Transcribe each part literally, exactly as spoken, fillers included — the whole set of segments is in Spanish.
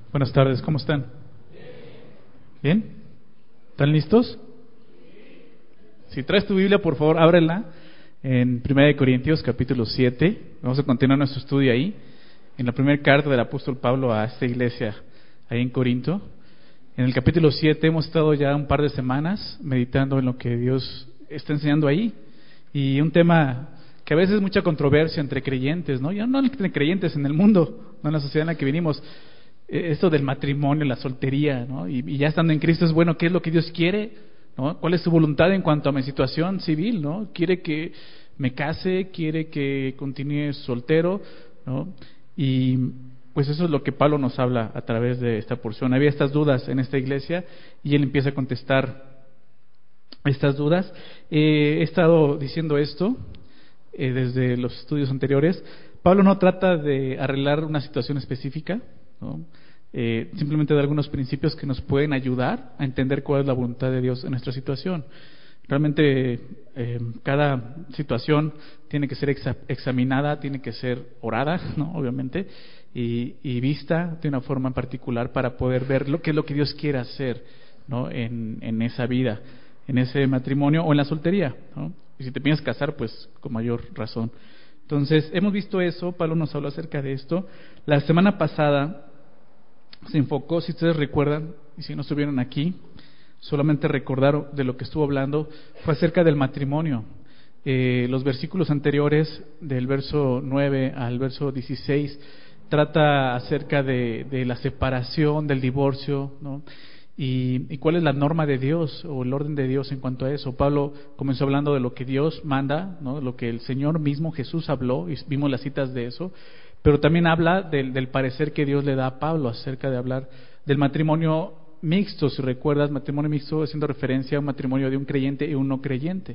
Buenas tardes, ¿cómo están? ¿Bien? ¿Están listos? Si traes tu Biblia, por favor, ábrela en Primera de Corintios, capítulo siete. Vamos a continuar nuestro estudio ahí, en la primera carta del apóstol Pablo a esta iglesia ahí en Corinto. En el capítulo siete hemos estado ya un par de semanas meditando en lo que Dios está enseñando ahí, y un tema que a veces es mucha controversia entre creyentes, ¿no? Ya no entre creyentes, en el mundo, no en la sociedad en la que venimos. Esto del matrimonio, la soltería, ¿no? Y, y ya estando en Cristo es bueno, ¿qué es lo que Dios quiere? ¿No? ¿Cuál es su voluntad en cuanto a mi situación civil? ¿No? ¿Quiere que me case? ¿Quiere que continúe soltero? ¿No? Y pues eso es lo que Pablo nos habla a través de esta porción. Había estas dudas en esta iglesia y él empieza a contestar estas dudas. Eh, he estado diciendo esto eh, desde los estudios anteriores. Pablo no trata de arreglar una situación específica, ¿no? Eh, simplemente de algunos principios que nos pueden ayudar a entender cuál es la voluntad de Dios en nuestra situación. Realmente eh, cada situación tiene que ser exa- examinada, tiene que ser orada, ¿no? Obviamente, y, y vista de una forma particular para poder ver lo que es lo que Dios quiere hacer, ¿no? en, en esa vida, en ese matrimonio o en la soltería, ¿no? Y si te piensas casar, pues con mayor razón. Entonces, hemos visto eso. Pablo nos habló acerca de esto. La semana pasada se enfocó, si ustedes recuerdan, y si no estuvieron aquí, solamente recordar de lo que estuvo hablando, fue acerca del matrimonio. Eh, los versículos anteriores, del verso nueve al verso dieciséis, trata acerca de, de la separación, del divorcio, ¿no? Y, y cuál es la norma de Dios o el orden de Dios en cuanto a eso. Pablo comenzó hablando de lo que Dios manda, ¿no? Lo que el Señor mismo Jesús habló, y vimos las citas de eso. Pero también habla del, del parecer que Dios le da a Pablo acerca de hablar del matrimonio mixto. Si recuerdas, matrimonio mixto haciendo referencia a un matrimonio de un creyente y un no creyente.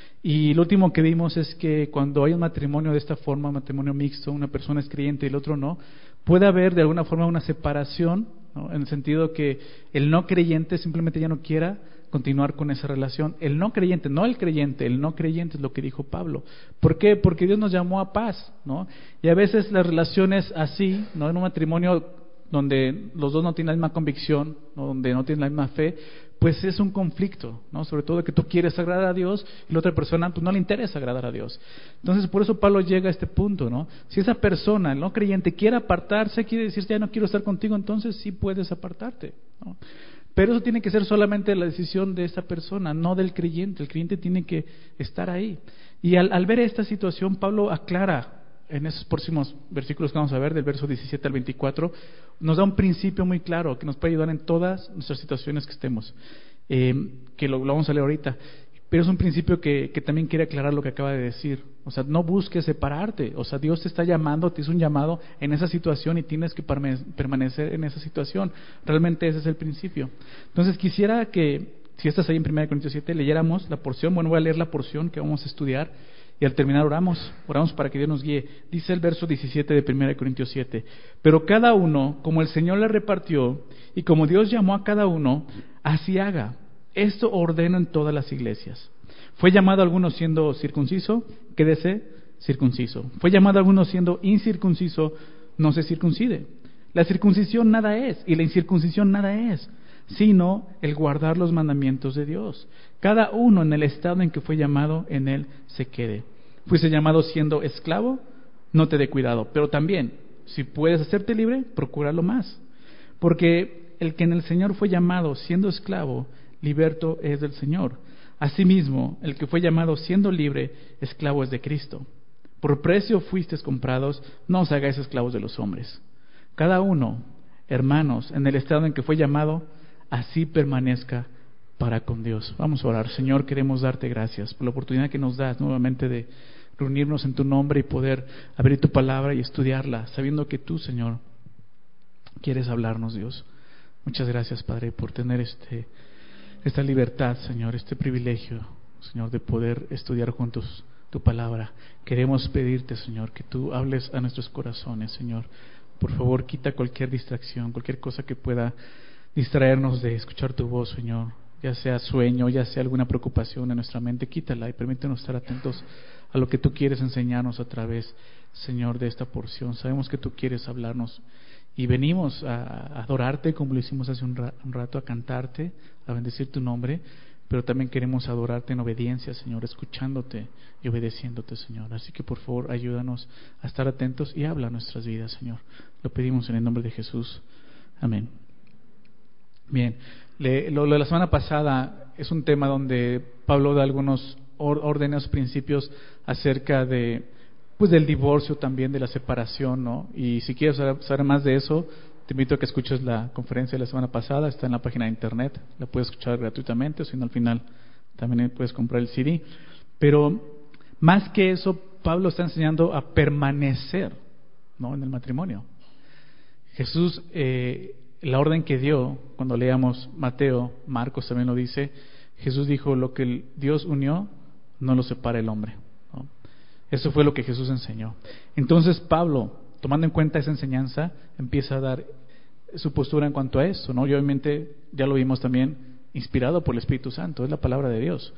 Y lo último que vimos es que cuando hay un matrimonio de esta forma, un matrimonio mixto, una persona es creyente y el otro no, puede haber de alguna forma una separación, ¿no? En el sentido que el no creyente simplemente ya no quiera continuar con esa relación. El no creyente, no el creyente, el no creyente es lo que dijo Pablo. ¿Por qué? Porque Dios nos llamó a paz, ¿no? Y a veces las relaciones así, ¿no? En un matrimonio donde los dos no tienen la misma convicción, ¿no? Donde no tienen la misma fe, pues es un conflicto, ¿no? Sobre todo que tú quieres agradar a Dios y la otra persona pues no le interesa agradar a Dios. Entonces por eso Pablo llega a este punto, ¿no? Si esa persona, el no creyente, quiere apartarse, quiere decir ya no quiero estar contigo, entonces sí puedes apartarte, ¿no? Pero eso tiene que ser solamente la decisión de esa persona, no del creyente. El creyente tiene que estar ahí. Y al, al ver esta situación, Pablo aclara en esos próximos versículos que vamos a ver, del verso diecisiete al veinticuatro, nos da un principio muy claro que nos puede ayudar en todas nuestras situaciones que estemos, eh, que lo, lo vamos a leer ahorita. Pero es un principio que, que también quiere aclarar lo que acaba de decir. O sea, no busques separarte. O sea, Dios te está llamando, te hizo un llamado en esa situación y tienes que permanecer en esa situación. Realmente ese es el principio. Entonces quisiera que, si estás ahí en Primera de Corintios siete, leyéramos la porción. Bueno, voy a leer la porción que vamos a estudiar y al terminar oramos. Oramos para que Dios nos guíe. Dice el verso diecisiete de Primera de Corintios siete: pero cada uno, como el Señor le repartió y como Dios llamó a cada uno, así haga. Esto ordeno en todas las iglesias. Fue llamado a alguno siendo circunciso, quédese circunciso. Fue llamado a alguno siendo incircunciso, no se circuncide. La circuncisión nada es, y la incircuncisión nada es, sino el guardar los mandamientos de Dios. Cada uno en el estado en que fue llamado, en él se quede. Fuiste llamado siendo esclavo, no te dé cuidado. Pero también, si puedes hacerte libre, procúralo más. Porque el que en el Señor fue llamado siendo esclavo, liberto es del Señor. Asimismo, el que fue llamado siendo libre, esclavo es de Cristo. Por precio fuisteis comprados, no os hagáis esclavos de los hombres. Cada uno, hermanos, en el estado en que fue llamado, así permanezca para con Dios. Vamos a orar. Señor, queremos darte gracias por la oportunidad que nos das nuevamente de reunirnos en tu nombre y poder abrir tu palabra y estudiarla, sabiendo que tú, Señor, quieres hablarnos, Dios. Muchas gracias, Padre, por tener este esta libertad, Señor, este privilegio, Señor, de poder estudiar juntos tu palabra. Queremos pedirte, Señor, que tú hables a nuestros corazones, Señor. Por favor, quita cualquier distracción, cualquier cosa que pueda distraernos de escuchar tu voz, Señor. Ya sea sueño, ya sea alguna preocupación en nuestra mente, quítala y permítenos estar atentos a lo que tú quieres enseñarnos a través, Señor, de esta porción. Sabemos que tú quieres hablarnos y venimos a adorarte como lo hicimos hace un rato, a cantarte, a bendecir tu nombre, pero también queremos adorarte en obediencia, Señor, escuchándote y obedeciéndote, Señor. Así que por favor ayúdanos a estar atentos y habla nuestras vidas, Señor. Lo pedimos en el nombre de Jesús. Amén. Bien, Le, lo, lo de la semana pasada es un tema donde Pablo da algunos or, órdenes, principios acerca de, pues, del divorcio también, de la separación, ¿no? Y si quieres saber, saber más de eso, te invito a que escuches la conferencia de la semana pasada, está en la página de internet, la puedes escuchar gratuitamente, o si no al final también puedes comprar el C D. Pero más que eso, Pablo está enseñando a permanecer, ¿no?, en el matrimonio. Jesús, eh, la orden que dio, cuando leamos Mateo, Marcos también lo dice, Jesús dijo: lo que el Dios unió, no lo separa el hombre, ¿no? Eso fue lo que Jesús enseñó. Entonces Pablo, tomando en cuenta esa enseñanza, empieza a dar su postura en cuanto a esto, ¿no? Y obviamente ya lo vimos también, inspirado por el Espíritu Santo, es la palabra de Dios.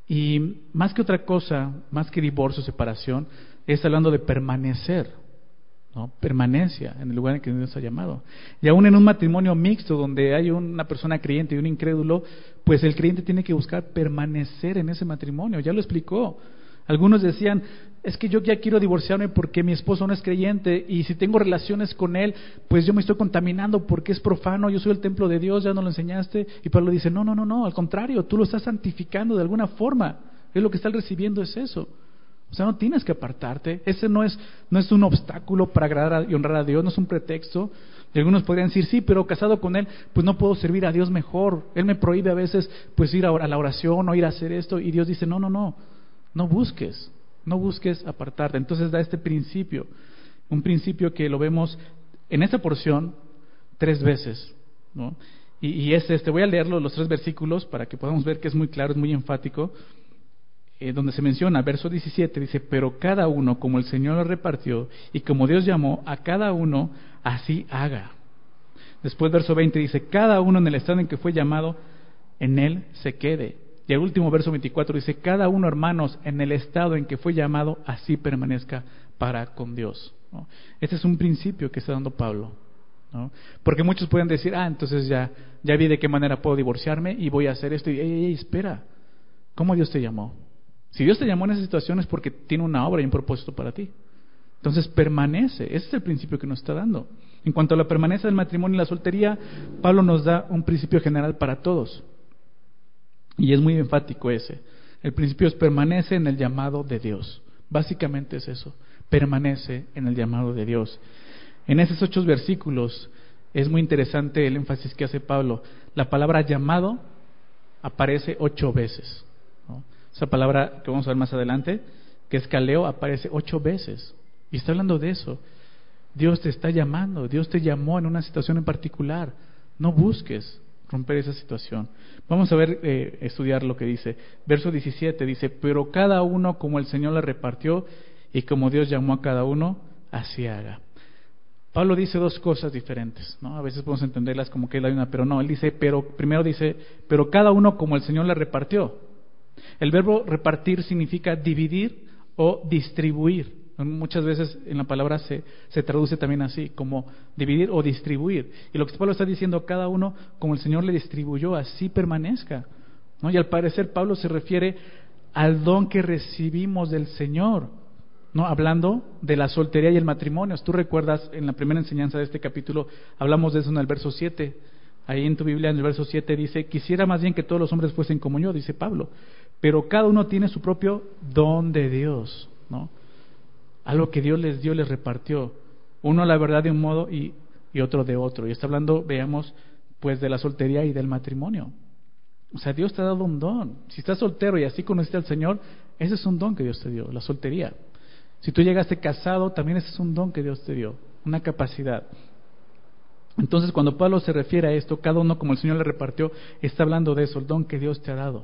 Y más que otra cosa, más que divorcio, separación, es hablando de permanecer, ¿no? Permanencia en el lugar en que Dios ha llamado. Y aún en un matrimonio mixto donde hay una persona creyente y un incrédulo, pues el creyente tiene que buscar permanecer en ese matrimonio. Ya lo explicó. Algunos decían: es que yo ya quiero divorciarme porque mi esposo no es creyente, y si tengo relaciones con él, pues yo me estoy contaminando porque es profano, yo soy el templo de Dios, ya no lo enseñaste. Y Pablo dice: no, no, no, no, al contrario, tú lo estás santificando de alguna forma. Es lo que está recibiendo, es eso. O sea, no tienes que apartarte. Ese no es, no es un obstáculo para agradar y honrar a Dios, no es un pretexto. Y algunos podrían decir: sí, pero casado con él, pues no puedo servir a Dios mejor. Él me prohíbe a veces pues ir a la oración o ir a hacer esto. Y Dios dice: no, no, no, no busques, no busques apartarte. Entonces da este principio, un principio que lo vemos en esta porción tres veces, ¿no? Y, y es este, voy a leerlo los tres versículos para que podamos ver que es muy claro, es muy enfático. Eh, donde se menciona, verso diecisiete, dice: pero cada uno como el Señor lo repartió y como Dios llamó a cada uno, así haga. Después verso veinte dice: cada uno en el estado en que fue llamado, en él se quede. Y el último verso veinticuatro dice: cada uno, hermanos, en el estado en que fue llamado, así permanezca para con Dios, ¿no? Este es un principio que está dando Pablo, ¿no? Porque muchos pueden decir: ah, entonces ya, ya vi de qué manera puedo divorciarme y voy a hacer esto. Y ey, ey, espera, ¿cómo Dios te llamó? Si Dios te llamó en esa situación es porque tiene una obra y un propósito para ti. Entonces permanece, ese es el principio que nos está dando. En cuanto a la permanencia del matrimonio y la soltería, Pablo nos da un principio general para todos. Y es muy enfático ese. El principio es: permanece en el llamado de Dios. Básicamente es eso, permanece en el llamado de Dios. En esos ocho versículos es muy interesante el énfasis que hace Pablo. La palabra llamado aparece ocho veces, ¿no? Esa palabra que vamos a ver más adelante, que es kaleo, aparece ocho veces. Y está hablando de eso. Dios te está llamando, Dios te llamó en una situación en particular. No busques romper esa situación. Vamos a ver, eh, estudiar lo que dice. Verso diecisiete dice: pero cada uno como el Señor le repartió y como Dios llamó a cada uno, así haga. Pablo dice dos cosas diferentes, ¿no? A veces podemos entenderlas como que él hay una, pero no. Él dice, pero primero dice, pero cada uno como el Señor le repartió. El verbo repartir significa dividir o distribuir. Muchas veces en la palabra se, se traduce también así, como dividir o distribuir. Y lo que Pablo está diciendo: cada uno como el Señor le distribuyó, así permanezca, ¿no? Y al parecer Pablo se refiere al don que recibimos del Señor, ¿no? Hablando de la soltería y el matrimonio. Tú recuerdas, en la primera enseñanza de este capítulo hablamos de eso en el verso siete. Ahí en tu Biblia, en el verso siete dice: quisiera más bien que todos los hombres fuesen como yo, dice Pablo, pero cada uno tiene su propio don de Dios, ¿no? Algo que Dios les dio, les repartió. Uno la verdad de un modo y, y otro de otro. Y está hablando, veamos, pues de la soltería y del matrimonio. O sea, Dios te ha dado un don. Si estás soltero y así conociste al Señor, ese es un don que Dios te dio, la soltería. Si tú llegaste casado, también ese es un don que Dios te dio, una capacidad. Entonces, cuando Pablo se refiere a esto, cada uno como el Señor le repartió, está hablando de eso, el don que Dios te ha dado.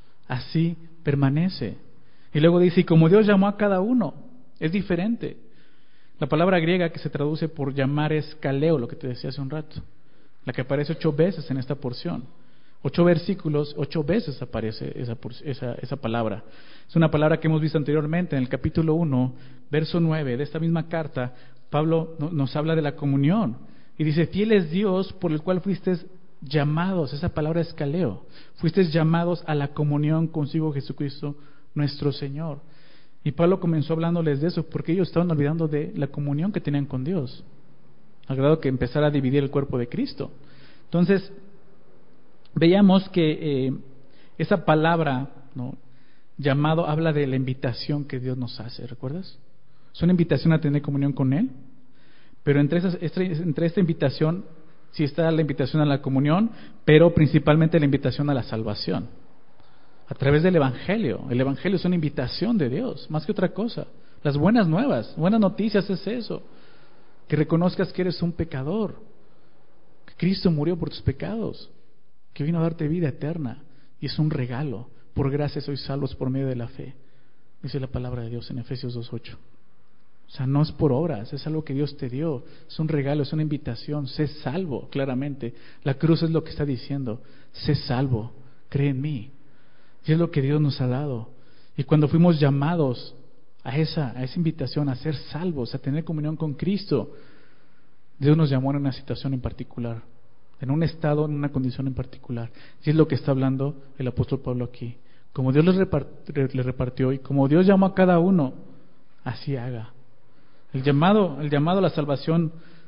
Así permanece. Y luego dice: y como Dios llamó a cada uno, es diferente. La palabra griega que se traduce por llamar es kaleo, lo que te decía hace un rato, la que aparece ocho veces en esta porción. Ocho versículos, ocho veces aparece esa, esa, esa palabra. Es una palabra que hemos visto anteriormente en el capítulo uno, verso nueve de esta misma carta. Pablo nos habla de la comunión. Y dice, fiel es Dios por el cual fuiste llamados, esa palabra es kaleo, fuiste llamados a la comunión consigo Jesucristo nuestro Señor. Y Pablo comenzó hablándoles de eso, porque ellos estaban olvidando de la comunión que tenían con Dios, al grado que empezara a dividir el cuerpo de Cristo. Entonces, veíamos que eh, esa palabra, ¿no?, llamado, habla de la invitación que Dios nos hace, ¿recuerdas? Es una invitación a tener comunión con Él, pero entre, esas, entre esta invitación, sí está la invitación a la comunión, pero principalmente la invitación a la salvación, a través del Evangelio. El Evangelio es una invitación de Dios, más que otra cosa. Las buenas nuevas, buenas noticias es eso, que reconozcas que eres un pecador, que Cristo murió por tus pecados, que vino a darte vida eterna, y es un regalo. Por gracia sois salvos por medio de la fe, dice la palabra de Dios en Efesios dos ocho. O sea, no es por obras, es algo que Dios te dio, es un regalo, es una invitación. Sé salvo, claramente. La cruz es lo que está diciendo, sé salvo, cree en mí. Y es lo que Dios nos ha dado. Y cuando fuimos llamados a esa, a esa invitación, a ser salvos, a tener comunión con Cristo, Dios nos llamó en una situación en particular, en un estado, en una condición en particular. Y es lo que está hablando el apóstol Pablo aquí. Como Dios les repartió, les repartió y como Dios llamó a cada uno, así haga. El llamado, el llamado a la salvación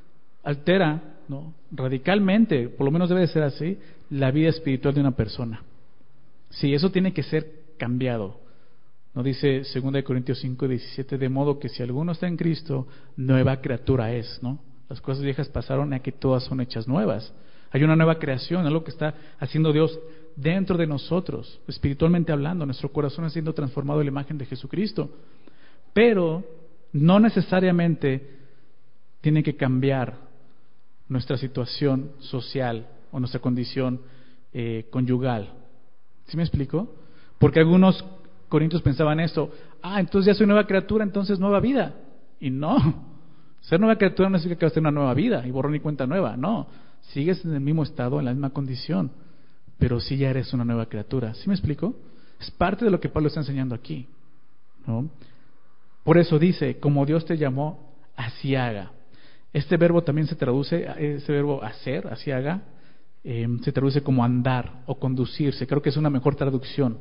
altera, ¿no?, radicalmente, por lo menos debe de ser así, la vida espiritual de una persona. Sí, eso tiene que ser cambiado. ¿No dice segunda de Corintios cinco diecisiete? De modo que si alguno está en Cristo, nueva criatura es, ¿no? Las cosas viejas pasaron y aquí todas son hechas nuevas. Hay una nueva creación, algo que está haciendo Dios dentro de nosotros, espiritualmente hablando, nuestro corazón ha sido transformado en la imagen de Jesucristo. Pero no necesariamente tiene que cambiar nuestra situación social o nuestra condición eh, conyugal. ¿Sí me explico? Porque algunos corintios pensaban esto: ah, entonces ya soy nueva criatura, entonces nueva vida. Y no, ser nueva criatura no significa que vas a tener una nueva vida y borrón y cuenta nueva. No, sigues en el mismo estado, en la misma condición, pero sí ya eres una nueva criatura. ¿Sí me explico? Es parte de lo que Pablo está enseñando aquí, ¿no? Por eso dice, como Dios te llamó, así haga. Este verbo también se traduce, ese verbo hacer, así haga, eh, se traduce como andar o conducirse. Creo que es una mejor traducción.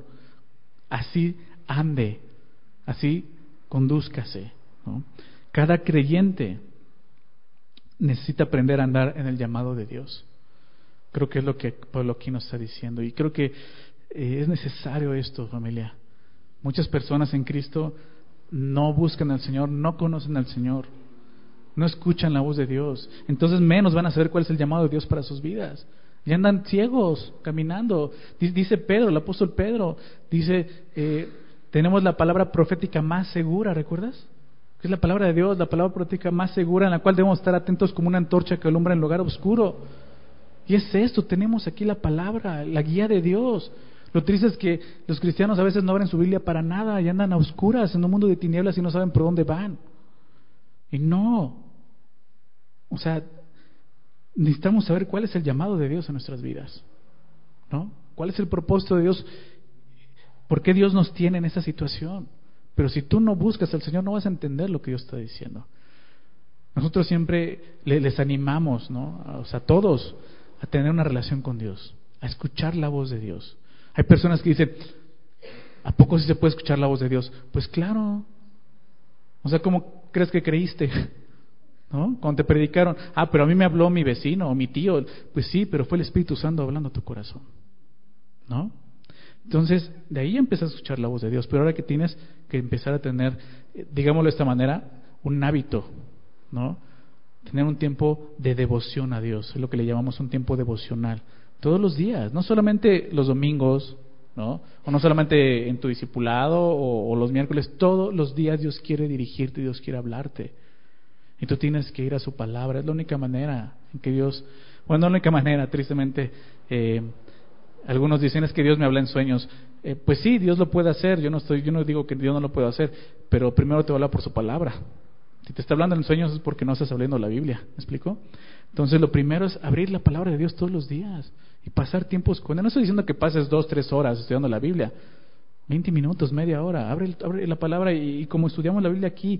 Así ande, así condúzcase, ¿no? Cada creyente necesita aprender a andar en el llamado de Dios. Creo que es lo que Pablo aquí nos está diciendo. Y creo que eh, es necesario esto, familia. Muchas personas en Cristo no buscan al Señor, no conocen al Señor, no escuchan la voz de Dios. Entonces menos van a saber cuál es el llamado de Dios para sus vidas. Y andan ciegos, caminando. Dice Pedro, el apóstol Pedro, dice, eh, tenemos la palabra profética más segura, ¿recuerdas? Que es la palabra de Dios, la palabra profética más segura, en la cual debemos estar atentos como una antorcha que alumbra en el lugar oscuro. Y es esto, tenemos aquí la palabra, la guía de Dios. Lo triste es que los cristianos a veces no abren su Biblia para nada y andan a oscuras en un mundo de tinieblas y no saben por dónde van. Y no, o sea, necesitamos saber cuál es el llamado de Dios en nuestras vidas, ¿no? ¿Cuál es el propósito de Dios? ¿Por qué Dios nos tiene en esa situación? Pero si tú no buscas al Señor, no vas a entender lo que Dios está diciendo. Nosotros siempre les animamos, ¿no? O sea, todos a tener una relación con Dios, a escuchar la voz de Dios. Hay personas que dicen, ¿a poco sí se puede escuchar la voz de Dios? Pues claro. O sea, ¿cómo crees que creíste? ¿No? Cuando te predicaron, ah, pero a mí me habló mi vecino o mi tío. Pues sí, pero fue el Espíritu Santo hablando a tu corazón, ¿no? Entonces, de ahí empiezas a escuchar la voz de Dios. Pero ahora que tienes que empezar a tener, digámoslo de esta manera, un hábito, ¿no? Tener un tiempo de devoción a Dios, es lo que le llamamos un tiempo devocional. Todos los días, no solamente los domingos, ¿no? O no solamente en tu discipulado o, o los miércoles, todos los días Dios quiere dirigirte, Dios quiere hablarte. Y tú tienes que ir a su palabra, es la única manera en que Dios, bueno, no la única manera, tristemente, eh, algunos dicen es que Dios me habla en sueños. Eh, pues sí, Dios lo puede hacer, yo no estoy, yo no digo que Dios no lo pueda hacer, pero primero te va a hablar por su palabra. Si te está hablando en sueños es porque no estás abriendo la Biblia, ¿me explico? Entonces lo primero es abrir la palabra de Dios todos los días y pasar tiempos con Él. No estoy diciendo que pases dos, tres horas estudiando la Biblia, veinte minutos, media hora, abre, abre la palabra y, y como estudiamos la Biblia aquí,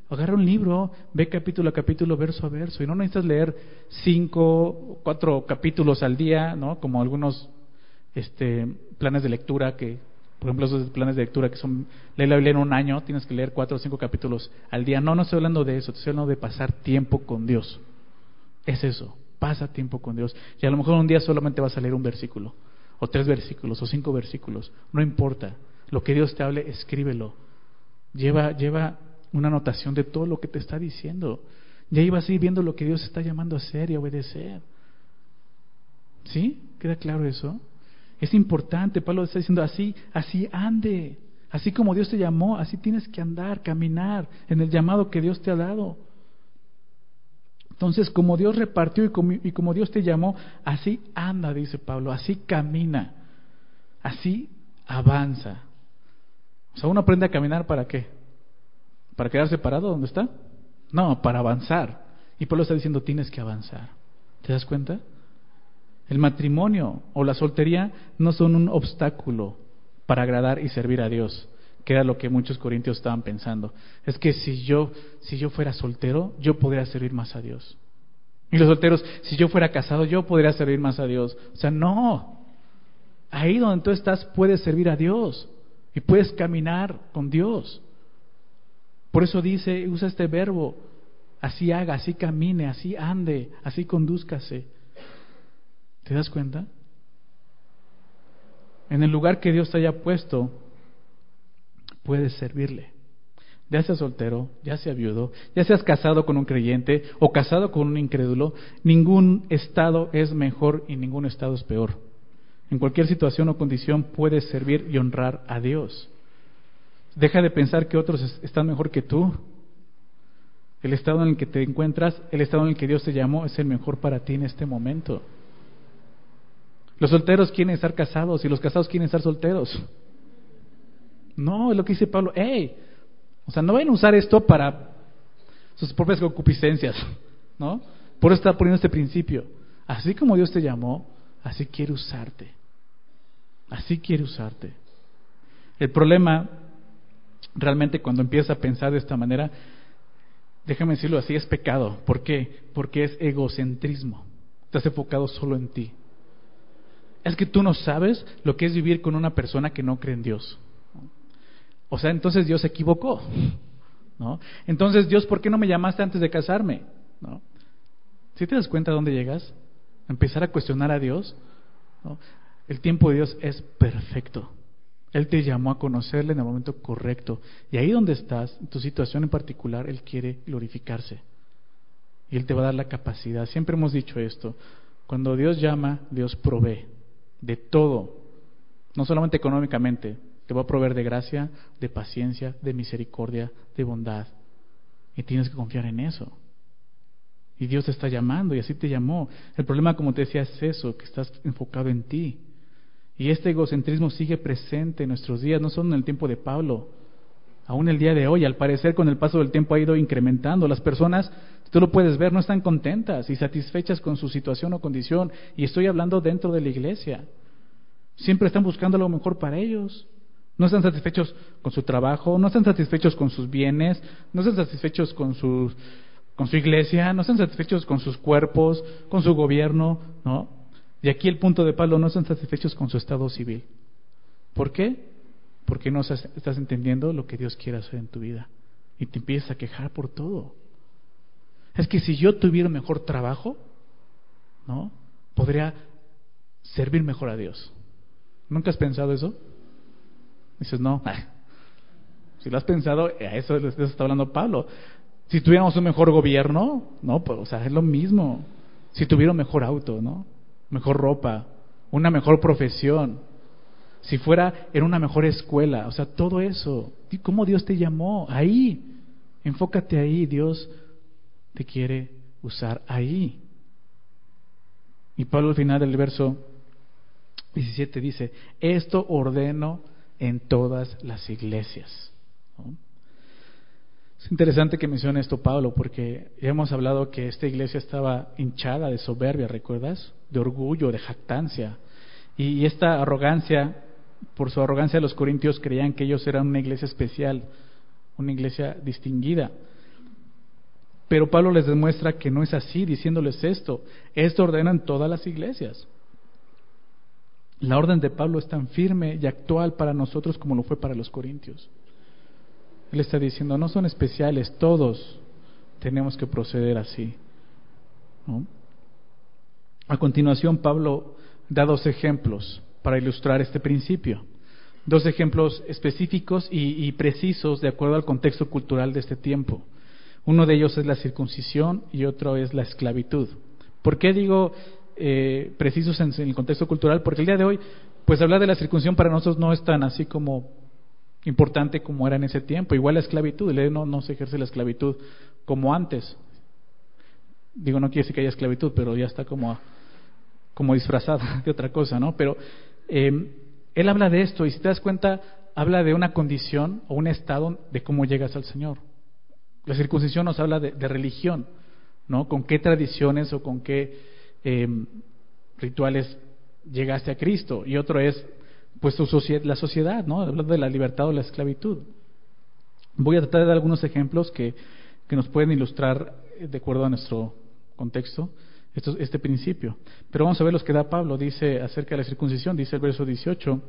Agarra un libro, ve capítulo a capítulo, verso a verso, y no necesitas leer cinco, cuatro capítulos al día, ¿no? Como algunos este, planes de lectura que, por ejemplo, esos planes de lectura que son, lee la Biblia en un año, tienes que leer cuatro o cinco capítulos al día. No, no estoy hablando de eso, estoy hablando de pasar tiempo con Dios. Es eso, pasa tiempo con Dios. Y a lo mejor un día solamente vas a leer un versículo, o tres versículos, o cinco versículos, no importa. Lo que Dios te hable, escríbelo. Lleva, lleva una anotación de todo lo que te está diciendo. Ya ibas a ir viendo lo que Dios está llamando a hacer y a obedecer. ¿Sí? ¿Queda claro eso? Es importante. Pablo está diciendo así, así ande. Así como Dios te llamó, así tienes que andar, caminar en el llamado que Dios te ha dado. Entonces, como Dios repartió y como, y como Dios te llamó, así anda, dice Pablo, así camina, así avanza. O sea, uno aprende a caminar ¿para qué? ¿Para quedarse parado donde está? No, para avanzar. Y Pablo está diciendo, tienes que avanzar. ¿Te das cuenta? El matrimonio o la soltería no son un obstáculo para agradar y servir a Dios, que era lo que muchos corintios estaban pensando. Es que si yo, si yo fuera soltero, yo podría servir más a Dios. Y los solteros, si yo fuera casado, yo podría servir más a Dios. O sea, no. Ahí donde tú estás puedes servir a Dios y puedes caminar con Dios. Por eso dice, usa este verbo, así haga, así camine, así ande, así condúzcase. ¿Te das cuenta? En el lugar que Dios te haya puesto, puedes servirle. Ya seas soltero, ya seas viudo, ya seas casado con un creyente o casado con un incrédulo, ningún estado es mejor y ningún estado es peor. En cualquier situación o condición puedes servir y honrar a Dios. Deja de pensar que otros están mejor que tú. El estado en el que te encuentras, el estado en el que Dios te llamó, es el mejor para ti en este momento. Los solteros quieren estar casados y los casados quieren estar solteros. No, es lo que dice Pablo. ¡Ey! O sea, no vayan a usar esto para sus propias concupiscencias, ¿no? Por eso está poniendo este principio. Así como Dios te llamó, así quiere usarte. Así quiere usarte. El problema realmente cuando empiezas a pensar de esta manera, déjame decirlo así, es pecado. ¿Por qué? Porque es egocentrismo. Estás enfocado solo en ti. Es que tú no sabes lo que es vivir con una persona que no cree en Dios. O sea, entonces Dios se equivocó, ¿no? Entonces, Dios, ¿por qué no me llamaste antes de casarme? ¿No? ¿Sí te das cuenta de dónde llegas? Empezar a cuestionar a Dios, ¿no? El tiempo de Dios es perfecto. Él te llamó a conocerle en el momento correcto. Y ahí donde estás, en tu situación en particular, Él quiere glorificarse. Y Él te va a dar la capacidad. Siempre hemos dicho esto. Cuando Dios llama, Dios provee de todo. No solamente económicamente. Te va a proveer de gracia, de paciencia, de misericordia, de bondad. Y tienes que confiar en eso. Y Dios te está llamando y así te llamó. El problema, como te decía, es eso, que estás enfocado en ti. Y este egocentrismo sigue presente en nuestros días, no solo en el tiempo de Pablo, aún el día de hoy. Al parecer, con el paso del tiempo ha ido incrementando. Las personas, tú lo puedes ver, no están contentas y satisfechas con su situación o condición. Y estoy hablando dentro de la iglesia. Siempre están buscando lo mejor para ellos. No están satisfechos con su trabajo, no están satisfechos con sus bienes, no están satisfechos con su, con su iglesia, no están satisfechos con sus cuerpos, con su gobierno, ¿no? Y aquí el punto de Pablo, no están satisfechos con su estado civil. ¿Por qué? Porque no estás entendiendo lo que Dios quiere hacer en tu vida y te empiezas a quejar por todo. Es que si yo tuviera un mejor trabajo, ¿no? Podría servir mejor a Dios. ¿Nunca has pensado eso? Dices, no, si lo has pensado, a eso, de eso está hablando Pablo. Si tuviéramos un mejor gobierno, no, pues, o sea, es lo mismo. Si tuviera un mejor auto, ¿no? Mejor ropa, una mejor profesión, si fuera en una mejor escuela, o sea, todo eso. ¿Cómo Dios te llamó? Ahí, enfócate ahí, Dios te quiere usar ahí. Y Pablo al final del verso diecisiete dice, esto ordeno en todas las iglesias, ¿no? Es interesante que mencione esto Pablo, porque ya hemos hablado que esta iglesia estaba hinchada de soberbia, ¿recuerdas? De orgullo, de jactancia. Y, y esta arrogancia, por su arrogancia los corintios creían que ellos eran una iglesia especial, una iglesia distinguida. Pero Pablo les demuestra que no es así, diciéndoles esto. Esto ordena en todas las iglesias. La orden de Pablo es tan firme y actual para nosotros como lo fue para los corintios. Él está diciendo, no son especiales, todos tenemos que proceder así, ¿no? A continuación, Pablo da dos ejemplos para ilustrar este principio. Dos ejemplos específicos y, y precisos de acuerdo al contexto cultural de este tiempo. Uno de ellos es la circuncisión y otro es la esclavitud. ¿Por qué digo eh, precisos en, en el contexto cultural? Porque el día de hoy, pues hablar de la circuncisión para nosotros no es tan así como importante como era en ese tiempo. Igual la esclavitud, no, no se ejerce la esclavitud como antes. Digo, no quiere decir que haya esclavitud, pero ya está como, como disfrazada de otra cosa, ¿no? Pero eh, él habla de esto y si te das cuenta, habla de una condición o un estado de cómo llegas al Señor. La circuncisión nos habla de, de religión, ¿no? Con qué tradiciones o con qué eh, rituales llegaste a Cristo. Y otro es, pues, tu sociedad, la sociedad, ¿no? Hablando de la libertad o la esclavitud. Voy a tratar de dar algunos ejemplos que, que nos pueden ilustrar de acuerdo a nuestro contexto esto, este principio. Pero vamos a ver los que da Pablo. Dice acerca de la circuncisión, dice el verso dieciocho.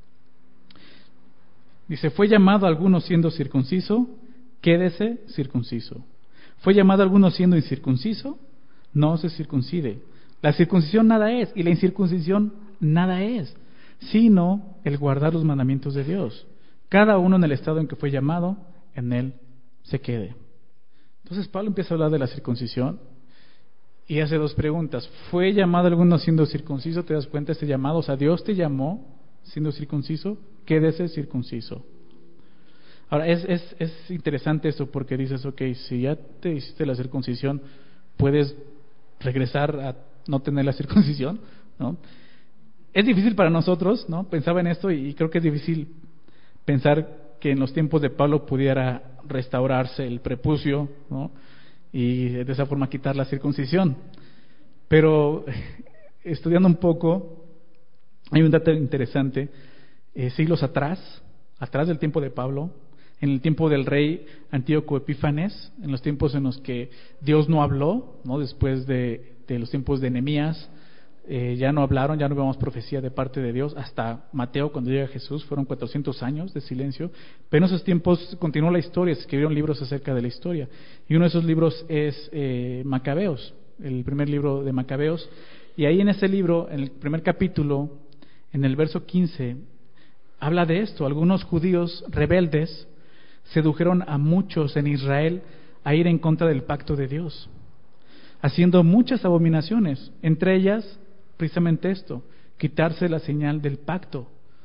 Dice, fue llamado a alguno siendo circunciso, quédese circunciso. Fue llamado a alguno siendo incircunciso, no se circuncide. La circuncisión nada es, y la incircuncisión nada es, sino el guardar los mandamientos de Dios. Cada uno en el estado en que fue llamado, en él se quede. Entonces Pablo empieza a hablar de la circuncisión y hace dos preguntas. ¿Fue llamado alguno siendo circunciso? ¿Te das cuenta este llamado? O sea, Dios te llamó siendo circunciso, quédese circunciso. Ahora, es, es, es interesante esto porque dices, ok, si ya te hiciste la circuncisión, puedes regresar a no tener la circuncisión, ¿no? Es difícil para nosotros, ¿no? Pensaba en esto y creo que es difícil pensar que en los tiempos de Pablo pudiera restaurarse el prepucio, ¿no? Y de esa forma quitar la circuncisión. Pero estudiando un poco, hay un dato interesante. Eh, siglos atrás, atrás del tiempo de Pablo, en el tiempo del rey Antíoco Epífanes, en los tiempos en los que Dios no habló, ¿no? Después de, de los tiempos de Nehemías, eh, ya no hablaron, ya no vemos profecía de parte de Dios, hasta Mateo cuando llega Jesús, fueron cuatrocientos años de silencio, pero en esos tiempos continuó la historia, se escribieron libros acerca de la historia, y uno de esos libros es eh, Macabeos, el primer libro de Macabeos, y ahí en ese libro, en el primer capítulo, en el verso quince, habla de esto. Algunos judíos rebeldes sedujeron a muchos en Israel a ir en contra del pacto de Dios, haciendo muchas abominaciones, entre ellas precisamente esto, quitarse la señal del pacto.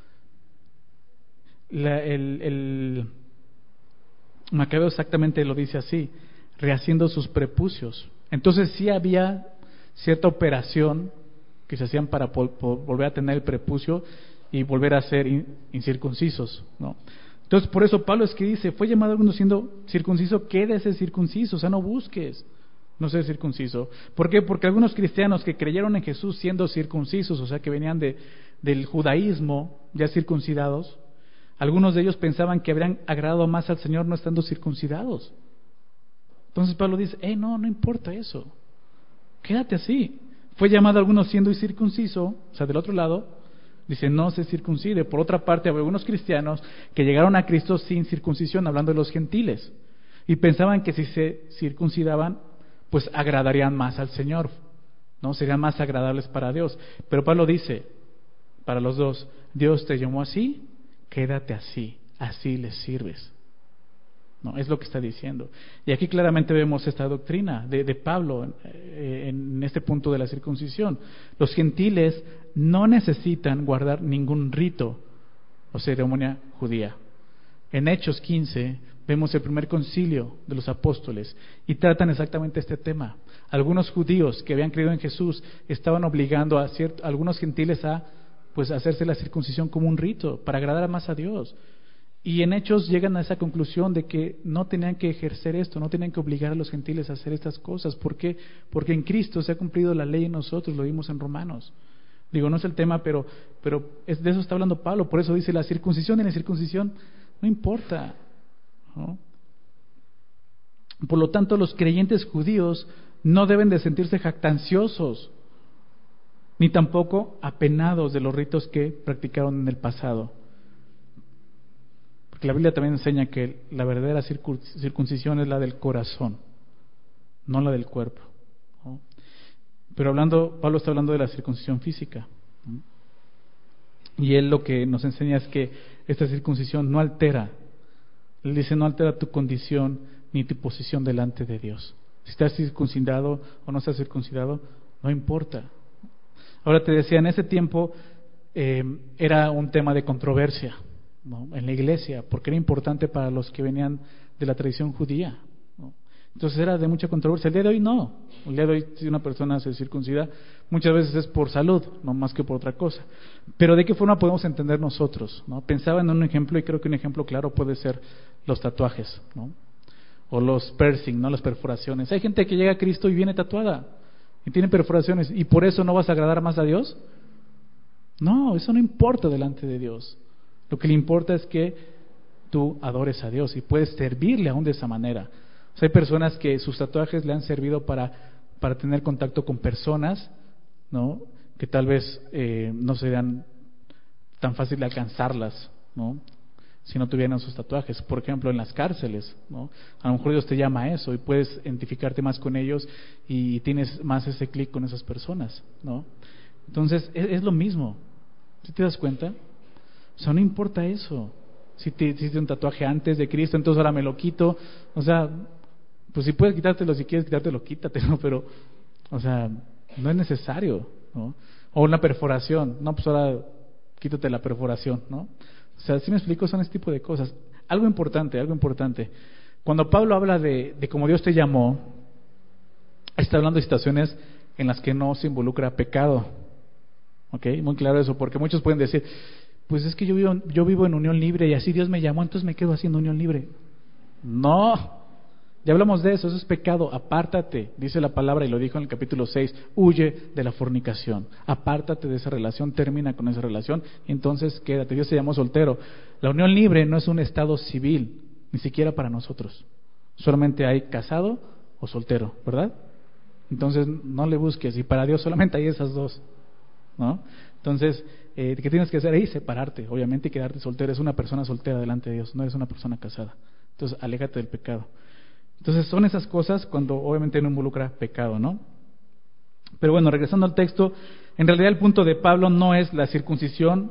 La, el, el Macabeo exactamente lo dice así, rehaciendo sus prepucios. Entonces sí había cierta operación que se hacían para po, po, volver a tener el prepucio y volver a ser in, incircuncisos, ¿no? Entonces por eso Pablo es que dice, fue llamado alguno siendo circunciso, quédese circunciso, o sea, no busques no ser circunciso. ¿Por qué? Porque algunos cristianos que creyeron en Jesús siendo circuncisos, o sea, que venían de, del judaísmo ya circuncidados, algunos de ellos pensaban que habrían agradado más al Señor no estando circuncidados. Entonces Pablo dice, eh, no, no importa eso, quédate así. Fue llamado alguno siendo incircunciso, o sea, del otro lado, dice, no se circuncide. Por otra parte, había algunos cristianos que llegaron a Cristo sin circuncisión, hablando de los gentiles, y pensaban que si se circuncidaban, pues agradarían más al Señor, ¿no? Serían más agradables para Dios. Pero Pablo dice, para los dos, Dios te llamó así, quédate así, así les sirves. No, es lo que está diciendo. Y aquí claramente vemos esta doctrina de, de Pablo eh, en este punto de la circuncisión. Los gentiles no necesitan guardar ningún rito o ceremonia judía. En Hechos quince vemos el primer concilio de los apóstoles y tratan exactamente este tema. Algunos judíos que habían creído en Jesús estaban obligando a, cierto, a algunos gentiles a pues hacerse la circuncisión como un rito para agradar más a Dios. Y en Hechos llegan a esa conclusión de que no tenían que ejercer esto, no tenían que obligar a los gentiles a hacer estas cosas. ¿Por qué? Porque en Cristo se ha cumplido la ley en nosotros, lo vimos en Romanos. Digo, no es el tema, pero, pero es, de eso está hablando Pablo. Por eso dice, la circuncisión y la circuncisión no importa, ¿no? Por lo tanto, los creyentes judíos no deben de sentirse jactanciosos, ni tampoco apenados de los ritos que practicaron en el pasado. Porque la Biblia también enseña que la verdadera circuncisión es la del corazón, no la del cuerpo, ¿no? Pero hablando, Pablo está hablando de la circuncisión física, ¿no? Y él lo que nos enseña es que esta circuncisión no altera, él dice no altera tu condición ni tu posición delante de Dios. Si estás circuncidado o no estás circuncidado, no importa. Ahora te decía, en ese tiempo eh, era un tema de controversia, ¿no?, en la iglesia, porque era importante para los que venían de la tradición judía, ¿no? Entonces era de mucha controversia. El día de hoy no. El día de hoy, si una persona se circuncida, muchas veces es por salud, no más que por otra cosa. Pero ¿de qué forma podemos entender nosotros, ¿no? Pensaba en un ejemplo, y creo que un ejemplo claro puede ser los tatuajes, ¿no? O los piercing, ¿no? Las perforaciones. Hay gente que llega a Cristo y viene tatuada y tiene perforaciones, ¿y por eso no vas a agradar más a Dios? No, eso no importa delante de Dios. Lo que le importa es que tú adores a Dios y puedes servirle aún de esa manera. O sea, hay personas que sus tatuajes le han servido para, para tener contacto con personas, ¿no?, que tal vez eh, no serían tan fácil de alcanzarlas, ¿no?, si no tuvieran sus tatuajes. Por ejemplo, en las cárceles, ¿no? A lo mejor Dios te llama a eso y puedes identificarte más con ellos y tienes más ese clic con esas personas, ¿no? Entonces, es, es lo mismo. ¿Sí te das cuenta? O sea, no importa eso. Si te hiciste un tatuaje antes de Cristo, entonces ahora me lo quito. O sea, pues si puedes quitártelo, si quieres quitártelo, quítatelo, pero, o sea, no es necesario, ¿no? O una perforación, no, pues ahora quítate la perforación, ¿no? O sea, si me explico, son este tipo de cosas. Algo importante, algo importante. Cuando Pablo habla de, de cómo Dios te llamó, está hablando de situaciones en las que no se involucra pecado. ¿Ok? Muy claro eso, porque muchos pueden decir, pues es que yo vivo, yo vivo en unión libre y así Dios me llamó, entonces me quedo haciendo unión libre. No, ya hablamos de eso, eso es pecado. Apártate, dice la palabra, y lo dijo en el capítulo seis, huye de la fornicación, apártate de esa relación, termina con esa relación, y entonces quédate. Dios se llamó soltero. La unión libre no es un estado civil, ni siquiera para nosotros. Solamente hay casado o soltero, ¿verdad? Entonces no le busques, y para Dios solamente hay esas dos, ¿no? Entonces, eh, ¿qué tienes que hacer ahí? Separarte, obviamente, y quedarte soltero. Es una persona soltera delante de Dios, no eres una persona casada. Entonces, aléjate del pecado. Entonces, son esas cosas cuando obviamente no involucra pecado, ¿no? Pero bueno, regresando al texto, en realidad el punto de Pablo no es la circuncisión.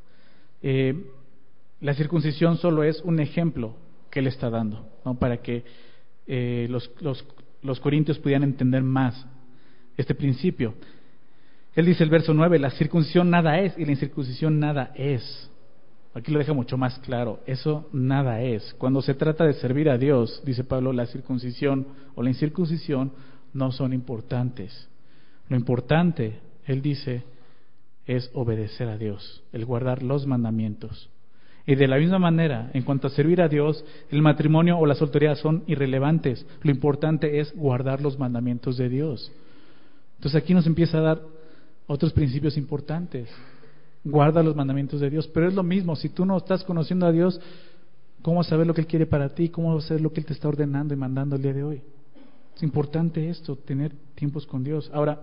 Eh, la circuncisión solo es un ejemplo que él está dando, ¿no?, para que eh, los, los, los corintios pudieran entender más este principio. Él dice el verso nueve, la circuncisión nada es y la incircuncisión nada es. Aquí lo deja mucho más claro, eso nada es. Cuando se trata de servir a Dios, dice Pablo, la circuncisión o la incircuncisión no son importantes. Lo importante, él dice, es obedecer a Dios, el guardar los mandamientos. Y de la misma manera, en cuanto a servir a Dios, el matrimonio o la soltería son irrelevantes. Lo importante es guardar los mandamientos de Dios. Entonces aquí nos empieza a dar otros principios importantes. Guarda los mandamientos de Dios, pero es lo mismo, si tú no estás conociendo a Dios, ¿cómo vas a saber lo que Él quiere para ti? ¿Cómo vas a saber lo que Él te está ordenando y mandando el día de hoy? Es importante esto, tener tiempos con Dios. Ahora,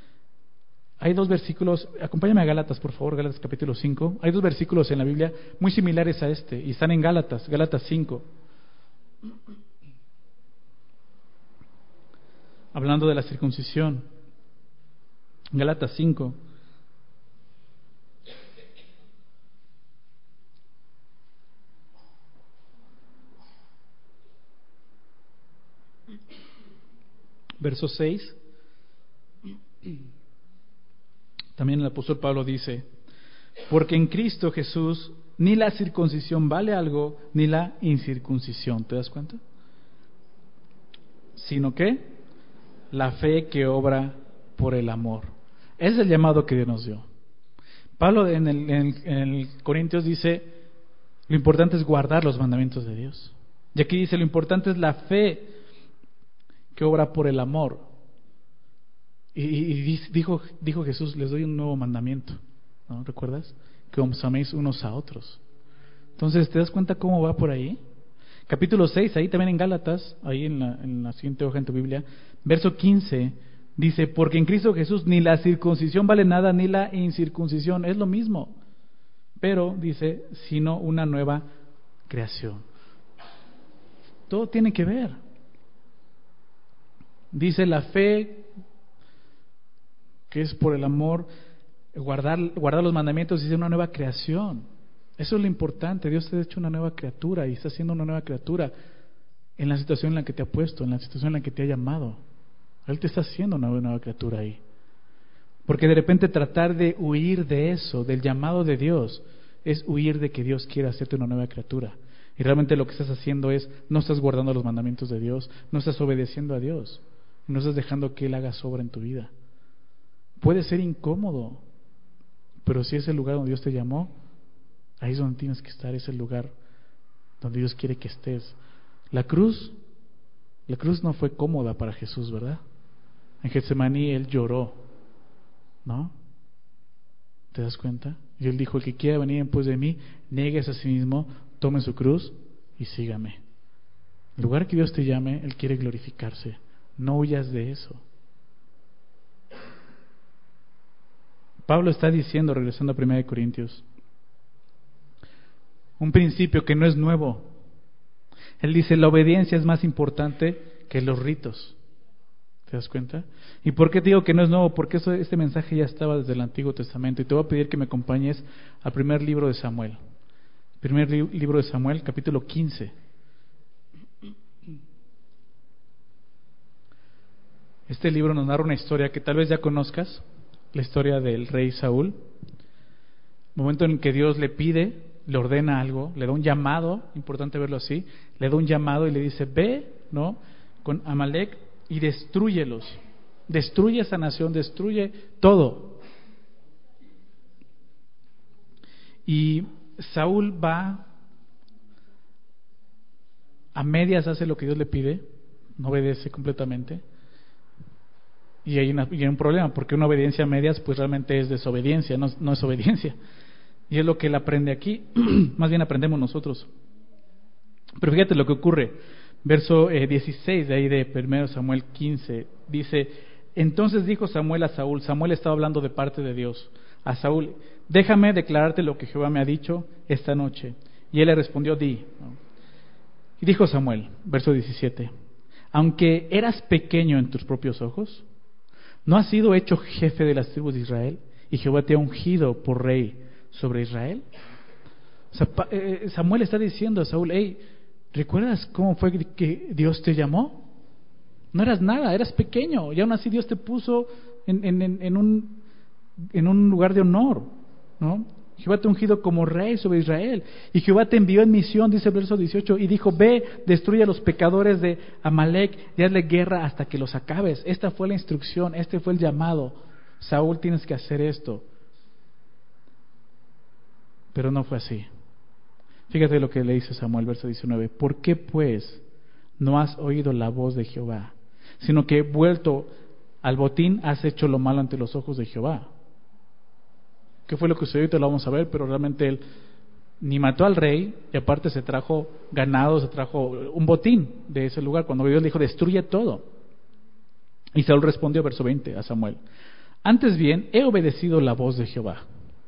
hay dos versículos, acompáñame a Gálatas, por favor, Gálatas capítulo cinco. Hay dos versículos en la Biblia muy similares a este, y están en Gálatas, Gálatas cinco. Hablando de la circuncisión. Gálatas cinco. Verso seis. También el apóstol Pablo dice, porque en Cristo Jesús ni la circuncisión vale algo, ni la incircuncisión. ¿Te das cuenta? Sino que la fe que obra por el amor. Ese es el llamado que Dios nos dio. Pablo en el, en, el, en el Corintios dice, lo importante es guardar los mandamientos de Dios. Y aquí dice, lo importante es la fe que obra por el amor. Y, y dijo, dijo Jesús, les doy un nuevo mandamiento, ¿no? ¿Recuerdas? Que os améis unos a otros. Entonces, ¿te das cuenta cómo va por ahí? Capítulo seis, ahí también en Gálatas, ahí en la, en la siguiente hoja en tu Biblia, verso quince, dice, porque en Cristo Jesús ni la circuncisión vale nada, ni la incircuncisión, es lo mismo, pero, dice, sino una nueva creación. Todo tiene que ver. Dice la fe, que es por el amor, guardar, guardar los mandamientos, dice una nueva creación. Eso es lo importante. Dios te ha hecho una nueva criatura y está haciendo una nueva criatura en la situación en la que te ha puesto, en la situación en la que te ha llamado. Él te está haciendo una nueva criatura ahí. Porque de repente tratar de huir de eso, del llamado de Dios, es huir de que Dios quiera hacerte una nueva criatura. Y realmente lo que estás haciendo es, no estás guardando los mandamientos de Dios, no estás obedeciendo a Dios, no estás dejando que Él haga obra en tu vida. Puede ser incómodo, pero si es el lugar donde Dios te llamó, ahí es donde tienes que estar, es el lugar donde Dios quiere que estés. La cruz, la cruz no fue cómoda para Jesús, ¿verdad? En Getsemaní Él lloró, ¿no? ¿Te das cuenta? Y Él dijo, el que quiera venir en pos de mí, niegues a sí mismo, tome su cruz y sígame. El lugar que Dios te llame, Él quiere glorificarse. No huyas de eso. Pablo está diciendo, regresando a primera de Corintios, un principio que no es nuevo. Él dice, la obediencia es más importante que los ritos. ¿Te das cuenta? ¿Y por qué te digo que no es nuevo? Porque eso, este mensaje ya estaba desde el Antiguo Testamento. Y te voy a pedir que me acompañes al primer libro de Samuel. Primer li- libro de Samuel, capítulo quince. Este libro nos narra una historia que tal vez ya conozcas, la historia del rey Saúl. Momento en que Dios le pide, le ordena algo, le da un llamado, importante verlo así, le da un llamado y le dice, ve, ¿no?, con Amalek y destrúyelos, destruye esa nación, destruye todo. Y Saúl va a medias, hace lo que Dios le pide, no obedece completamente. Y hay, una, y hay un problema, porque una obediencia a medias pues realmente es desobediencia, no, no es obediencia. Y es lo que él aprende aquí, más bien aprendemos nosotros. Pero fíjate lo que ocurre, verso eh, dieciséis de ahí de primero Samuel quince, dice, entonces dijo Samuel a Saúl, Samuel estaba hablando de parte de Dios, a Saúl, déjame declararte lo que Jehová me ha dicho esta noche. Y él le respondió, di. Y dijo Samuel, verso diecisiete, aunque eras pequeño en tus propios ojos, ¿no has sido hecho jefe de las tribus de Israel? Y Jehová te ha ungido por rey sobre Israel. O sea, Samuel está diciendo a Saúl, hey, ¿recuerdas cómo fue que Dios te llamó? No eras nada, eras pequeño, y aún así Dios te puso en, en, en, un, en un lugar de honor, ¿no? Jehová te ha ungido como rey sobre Israel, y Jehová te envió en misión, dice el verso dieciocho, y dijo, ve, destruye a los pecadores de Amalek y hazle guerra hasta que los acabes. Esta fue la instrucción, este fue el llamado. Saúl, tienes que hacer esto. Pero no fue así. Fíjate lo que le dice Samuel, verso diecinueve. ¿Por qué pues no has oído la voz de Jehová, sino que vuelto al botín has hecho lo malo ante los ojos de Jehová? ¿Qué fue lo que sucedió? Ahorita lo vamos a ver, pero realmente él ni mató al rey y aparte se trajo ganado, se trajo un botín de ese lugar. Cuando Dios le dijo, destruye todo. Y Saúl respondió, verso veinte, a Samuel, antes bien he obedecido la voz de Jehová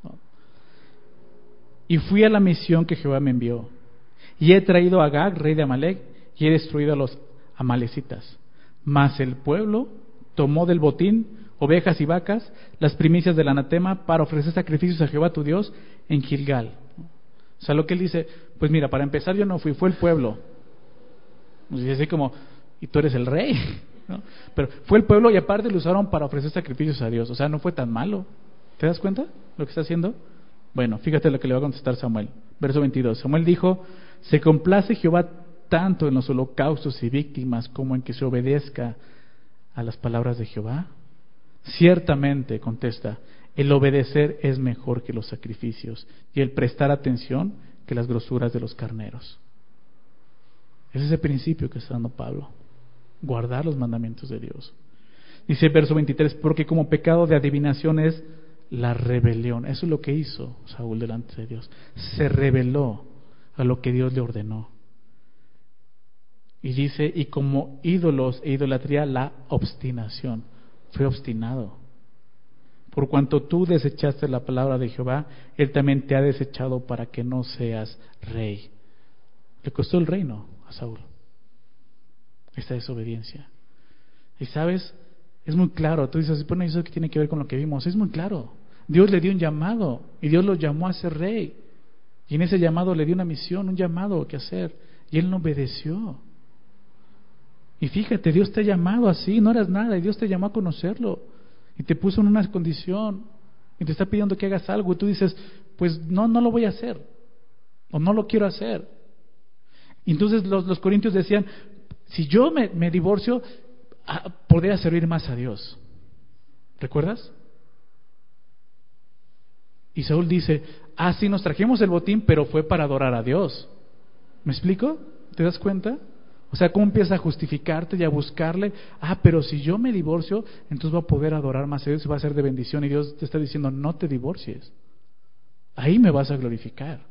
y fui a la misión que Jehová me envió, y he traído a Agag, rey de Amalek, y he destruido a los amalecitas. Mas el pueblo tomó del botín ovejas y vacas, las primicias del anatema, para ofrecer sacrificios a Jehová tu Dios en Gilgal. O sea, lo que él dice, pues mira, para empezar yo no fui, fue el pueblo. Y así como, y tú eres el rey, ¿no? Pero fue el pueblo y aparte lo usaron para ofrecer sacrificios a Dios. O sea, no fue tan malo. ¿Te das cuenta lo que está haciendo? Bueno, fíjate lo que le va a contestar Samuel. Verso veintidós. Samuel dijo, se complace Jehová tanto en los holocaustos y víctimas como en que se obedezca a las palabras de Jehová. Ciertamente, contesta, el obedecer es mejor que los sacrificios y el prestar atención que las grosuras de los carneros. Ese es el principio que está dando Pablo, guardar los mandamientos de Dios. Dice el verso veintitrés, porque como pecado de adivinación es la rebelión. Eso es lo que hizo Saúl delante de Dios. Se rebeló a lo que Dios le ordenó. Y dice, y como ídolos e idolatría, la obstinación. Fue obstinado. Por cuanto tú desechaste la palabra de Jehová, Él también te ha desechado para que no seas rey. Le costó el reino a Saúl esta desobediencia. Y sabes, es muy claro. Tú dices, bueno, ¿eso qué tiene que ver con lo que vimos? Es muy claro. Dios le dio un llamado y Dios lo llamó a ser rey. Y en ese llamado le dio una misión, un llamado que hacer. Y Él no obedeció. Y fíjate, Dios te ha llamado así, no eras nada, y Dios te llamó a conocerlo. Y te puso en una condición, y te está pidiendo que hagas algo, y tú dices, pues no, no lo voy a hacer, o no lo quiero hacer. Y entonces los, los corintios decían, si yo me, me divorcio, ah, podría servir más a Dios. ¿Recuerdas? Y Saúl dice, ah, sí, nos trajimos el botín, pero fue para adorar a Dios. ¿Me explico? ¿Te das cuenta? O sea, ¿cómo empiezas a justificarte y a buscarle? Ah, pero si yo me divorcio, entonces voy a poder adorar más a Dios y va a ser de bendición. Y Dios te está diciendo, no te divorcies. Ahí me vas a glorificar.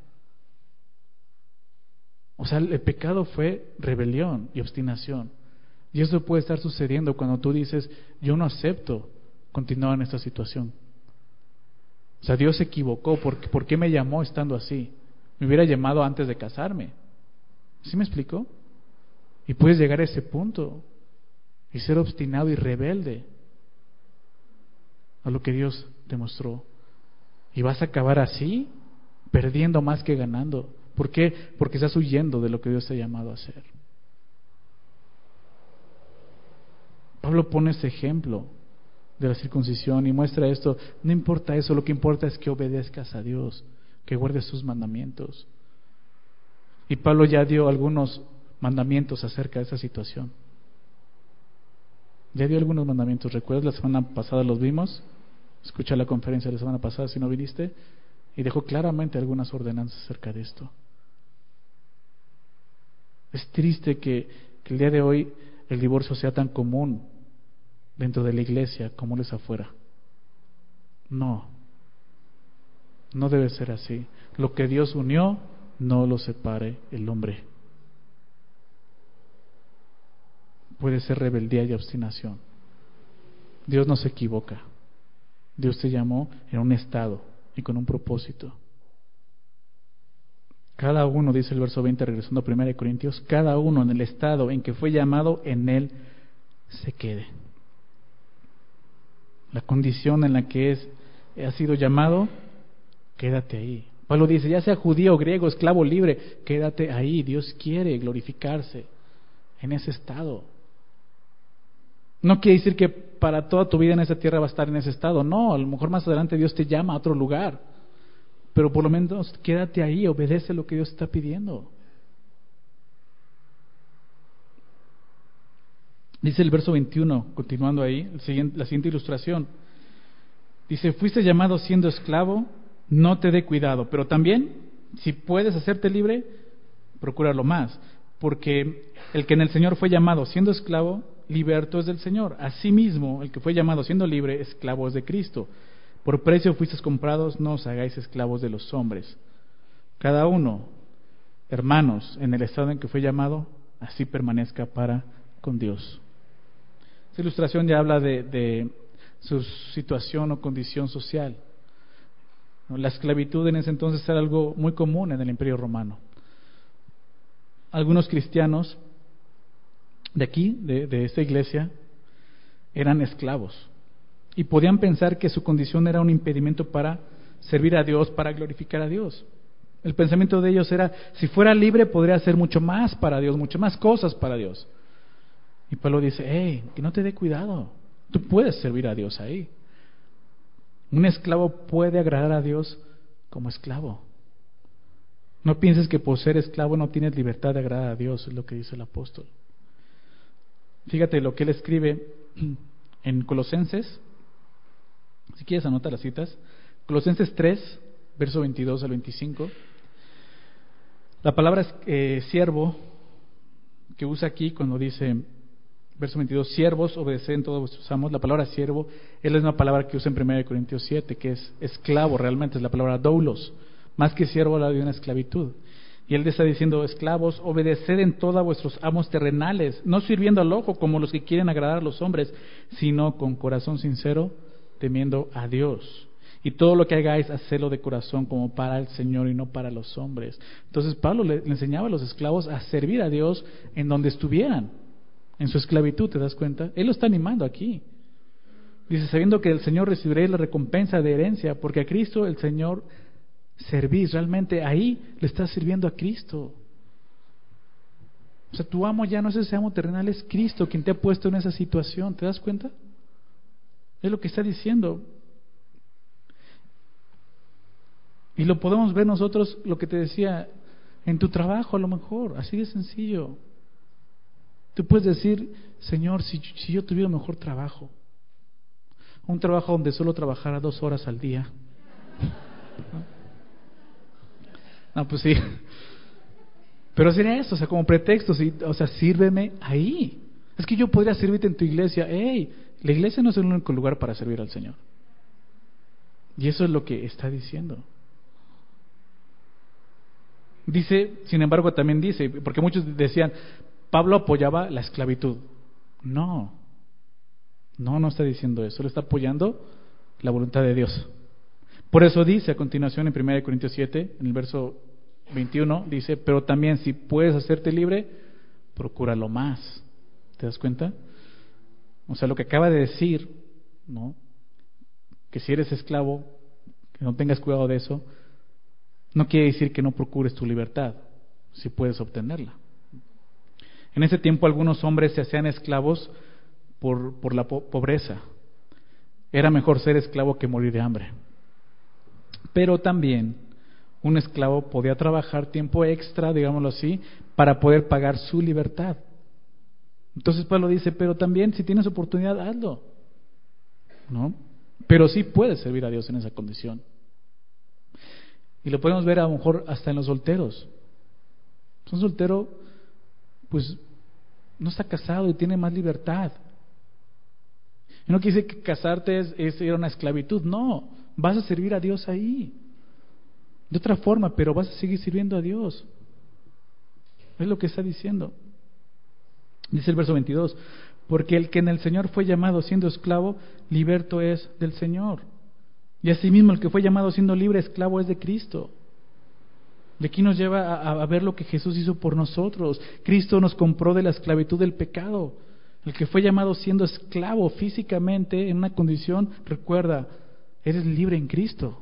O sea, el pecado fue rebelión y obstinación. Y eso puede estar sucediendo cuando tú dices, yo no acepto continuar en esta situación. O sea, Dios se equivocó. ¿Por, ¿por qué me llamó estando así? Me hubiera llamado antes de casarme. ¿Sí me explico? Y puedes llegar a ese punto y ser obstinado y rebelde a lo que Dios te mostró. Y vas a acabar así, perdiendo más que ganando. ¿Por qué? Porque estás huyendo de lo que Dios te ha llamado a hacer. Pablo pone ese ejemplo de la circuncisión y muestra esto. No importa eso, lo que importa es que obedezcas a Dios, que guardes sus mandamientos. Y Pablo ya dio algunos mandamientos acerca de esa situación. Ya dio algunos mandamientos. ¿Recuerdas? La semana pasada los vimos. Escucha la conferencia de la semana pasada si no viniste. Y dejó claramente algunas ordenanzas acerca de esto. Es triste que, que el día de hoy el divorcio sea tan común dentro de la iglesia como lo es afuera. No. No debe ser así. Lo que Dios unió, no lo separe el hombre. Puede ser rebeldía y obstinación. Dios no se equivoca. Dios te llamó en un estado y con un propósito. Cada uno, dice el verso veinte, regresando a primera de Corintios, cada uno en el estado en que fue llamado, en él se quede. La condición en la que es, ha sido llamado, quédate ahí. Pablo dice, ya sea judío, griego, esclavo, libre, quédate ahí. Dios quiere glorificarse en ese estado. No quiere decir que para toda tu vida en esa tierra va a estar en ese estado. No, a lo mejor más adelante Dios te llama a otro lugar. Pero por lo menos quédate ahí, obedece lo que Dios está pidiendo. Dice el verso veintiuno, continuando ahí, el siguiente, la siguiente ilustración. Dice, fuiste llamado siendo esclavo, no te dé cuidado. Pero también, si puedes hacerte libre, procúralo más. Porque el que en el Señor fue llamado siendo esclavo, liberto es del Señor. Asimismo, el que fue llamado siendo libre, esclavo es de Cristo. Por precio fuisteis comprados, no os hagáis esclavos de los hombres. Cada uno, hermanos, en el estado en que fue llamado, así permanezca para con Dios. Esta ilustración ya habla de, de su situación o condición social. La esclavitud en ese entonces era algo muy común en el Imperio Romano. Algunos cristianos de aquí, de, de esta iglesia, eran esclavos y podían pensar que su condición era un impedimento para servir a Dios, para glorificar a Dios. El pensamiento de ellos era, si fuera libre podría hacer mucho más para Dios, mucho más cosas para Dios. Y Pablo dice, hey, que no te dé cuidado, tú puedes servir a Dios ahí. Un esclavo puede agradar a Dios como esclavo. No pienses que por ser esclavo no tienes libertad de agradar a Dios, es lo que dice el apóstol. Fíjate lo que él escribe en Colosenses, si quieres anota las citas, Colosenses tres, verso veintidós al veinticinco. La palabra eh, siervo que usa aquí cuando dice, verso veintidós, siervos, obedeced en todos vuestros amos, la palabra siervo es la misma palabra que usa en primera de Corintios siete, que es esclavo, realmente es la palabra doulos, más que siervo habla de una esclavitud. Y él está diciendo, esclavos, obedeced en todo a vuestros amos terrenales, no sirviendo al ojo como los que quieren agradar a los hombres, sino con corazón sincero, temiendo a Dios. Y todo lo que hagáis, hacedlo de corazón como para el Señor y no para los hombres. Entonces Pablo le, le enseñaba a los esclavos a servir a Dios en donde estuvieran, en su esclavitud, ¿te das cuenta? Él lo está animando aquí. Dice, sabiendo que el Señor recibiréis la recompensa de herencia, porque a Cristo el Señor servís. Realmente ahí le estás sirviendo a Cristo. O sea, tu amo ya no es ese amo terrenal, es Cristo quien te ha puesto en esa situación. ¿Te das cuenta? Es lo que está diciendo. Y lo podemos ver nosotros, lo que te decía, en tu trabajo a lo mejor, así de sencillo. Tú puedes decir, Señor, si, si yo tuviera un mejor trabajo, un trabajo donde solo trabajara dos horas al día. No, no pues sí. Pero sería eso, o sea, como pretexto, ¿sí? O sea, sírveme ahí. Es que yo podría servirte en tu iglesia. Hey, la iglesia no es el único lugar para servir al Señor. Y eso es lo que está diciendo. Dice, sin embargo, también dice, porque muchos decían, Pablo apoyaba la esclavitud. No, no, no está diciendo eso, le está apoyando la voluntad de Dios. Por eso dice a continuación en primera de Corintios siete, en el verso veintiuno, dice, pero también si puedes hacerte libre, procúralo más. ¿Te das cuenta? O sea, lo que acaba de decir, ¿no? Que si eres esclavo, que no tengas cuidado de eso, no quiere decir que no procures tu libertad, si puedes obtenerla. En ese tiempo algunos hombres se hacían esclavos por, por la po- pobreza. Era mejor ser esclavo que morir de hambre. Pero también un esclavo podía trabajar tiempo extra, digámoslo así, para poder pagar su libertad. Entonces Pablo dice, pero también si tienes oportunidad, hazlo, ¿no? Pero sí puedes servir a Dios en esa condición. Y lo podemos ver a lo mejor hasta en los solteros. Un soltero, pues, no está casado y tiene más libertad. Y no quiere decir que casarte es, es ir a una esclavitud. No, vas a servir a Dios ahí. De otra forma, pero vas a seguir sirviendo a Dios. Es lo que está diciendo. Dice el verso veintidós, porque el que en el Señor fue llamado siendo esclavo, liberto es del Señor. Y asimismo el que fue llamado siendo libre, esclavo es de Cristo. De aquí nos lleva a, a ver lo que Jesús hizo por nosotros. Cristo nos compró de la esclavitud del pecado. El que fue llamado siendo esclavo físicamente en una condición, recuerda, eres libre en Cristo.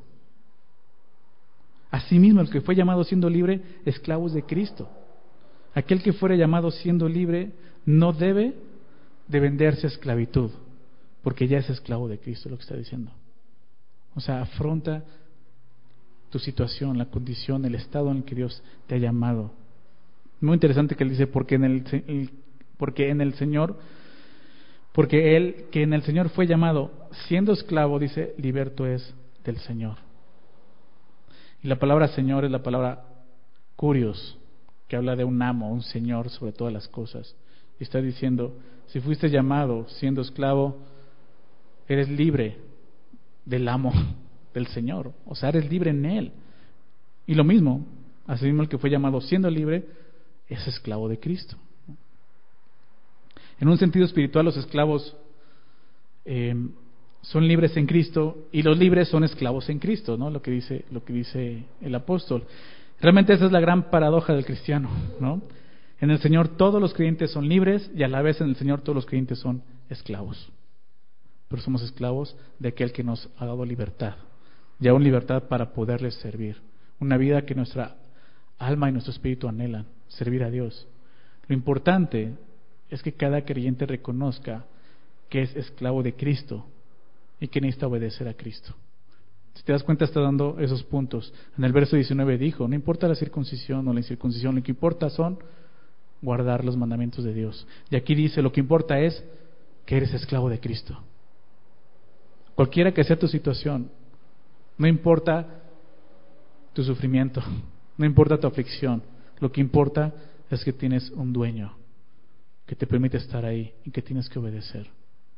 Asimismo el que fue llamado siendo libre, esclavo es de Cristo. Aquel que fuera llamado siendo libre no debe de venderse a esclavitud, porque ya es esclavo de Cristo, lo que está diciendo. O sea, afronta tu situación, la condición, el estado en el que Dios te ha llamado. Muy interesante que él dice, porque en el, el porque en el Señor, porque él que en el Señor fue llamado siendo esclavo, dice, liberto es del Señor. Y la palabra Señor es la palabra kurios, que habla de un amo, un señor sobre todas las cosas. Y está diciendo, si fuiste llamado siendo esclavo, eres libre del amo, del Señor. O sea, eres libre en Él. Y lo mismo, así mismo el que fue llamado siendo libre, es esclavo de Cristo. En un sentido espiritual, los esclavos eh, son libres en Cristo y los libres son esclavos en Cristo, ¿no? Lo que dice, lo que dice el apóstol. Realmente esa es la gran paradoja del cristiano, ¿no? En el Señor todos los creyentes son libres y a la vez en el Señor todos los creyentes son esclavos. Pero somos esclavos de aquel que nos ha dado libertad, y aún libertad para poderles servir. Una vida que nuestra alma y nuestro espíritu anhelan, servir a Dios. Lo importante es que cada creyente reconozca que es esclavo de Cristo y que necesita obedecer a Cristo. Si te das cuenta, está dando esos puntos. En el verso diecinueve dijo, no importa la circuncisión o la incircuncisión, lo que importa son guardar los mandamientos de Dios. Y aquí dice, lo que importa es que eres esclavo de Cristo. Cualquiera que sea tu situación, no importa tu sufrimiento, no importa tu aflicción, lo que importa es que tienes un dueño que te permite estar ahí y que tienes que obedecer.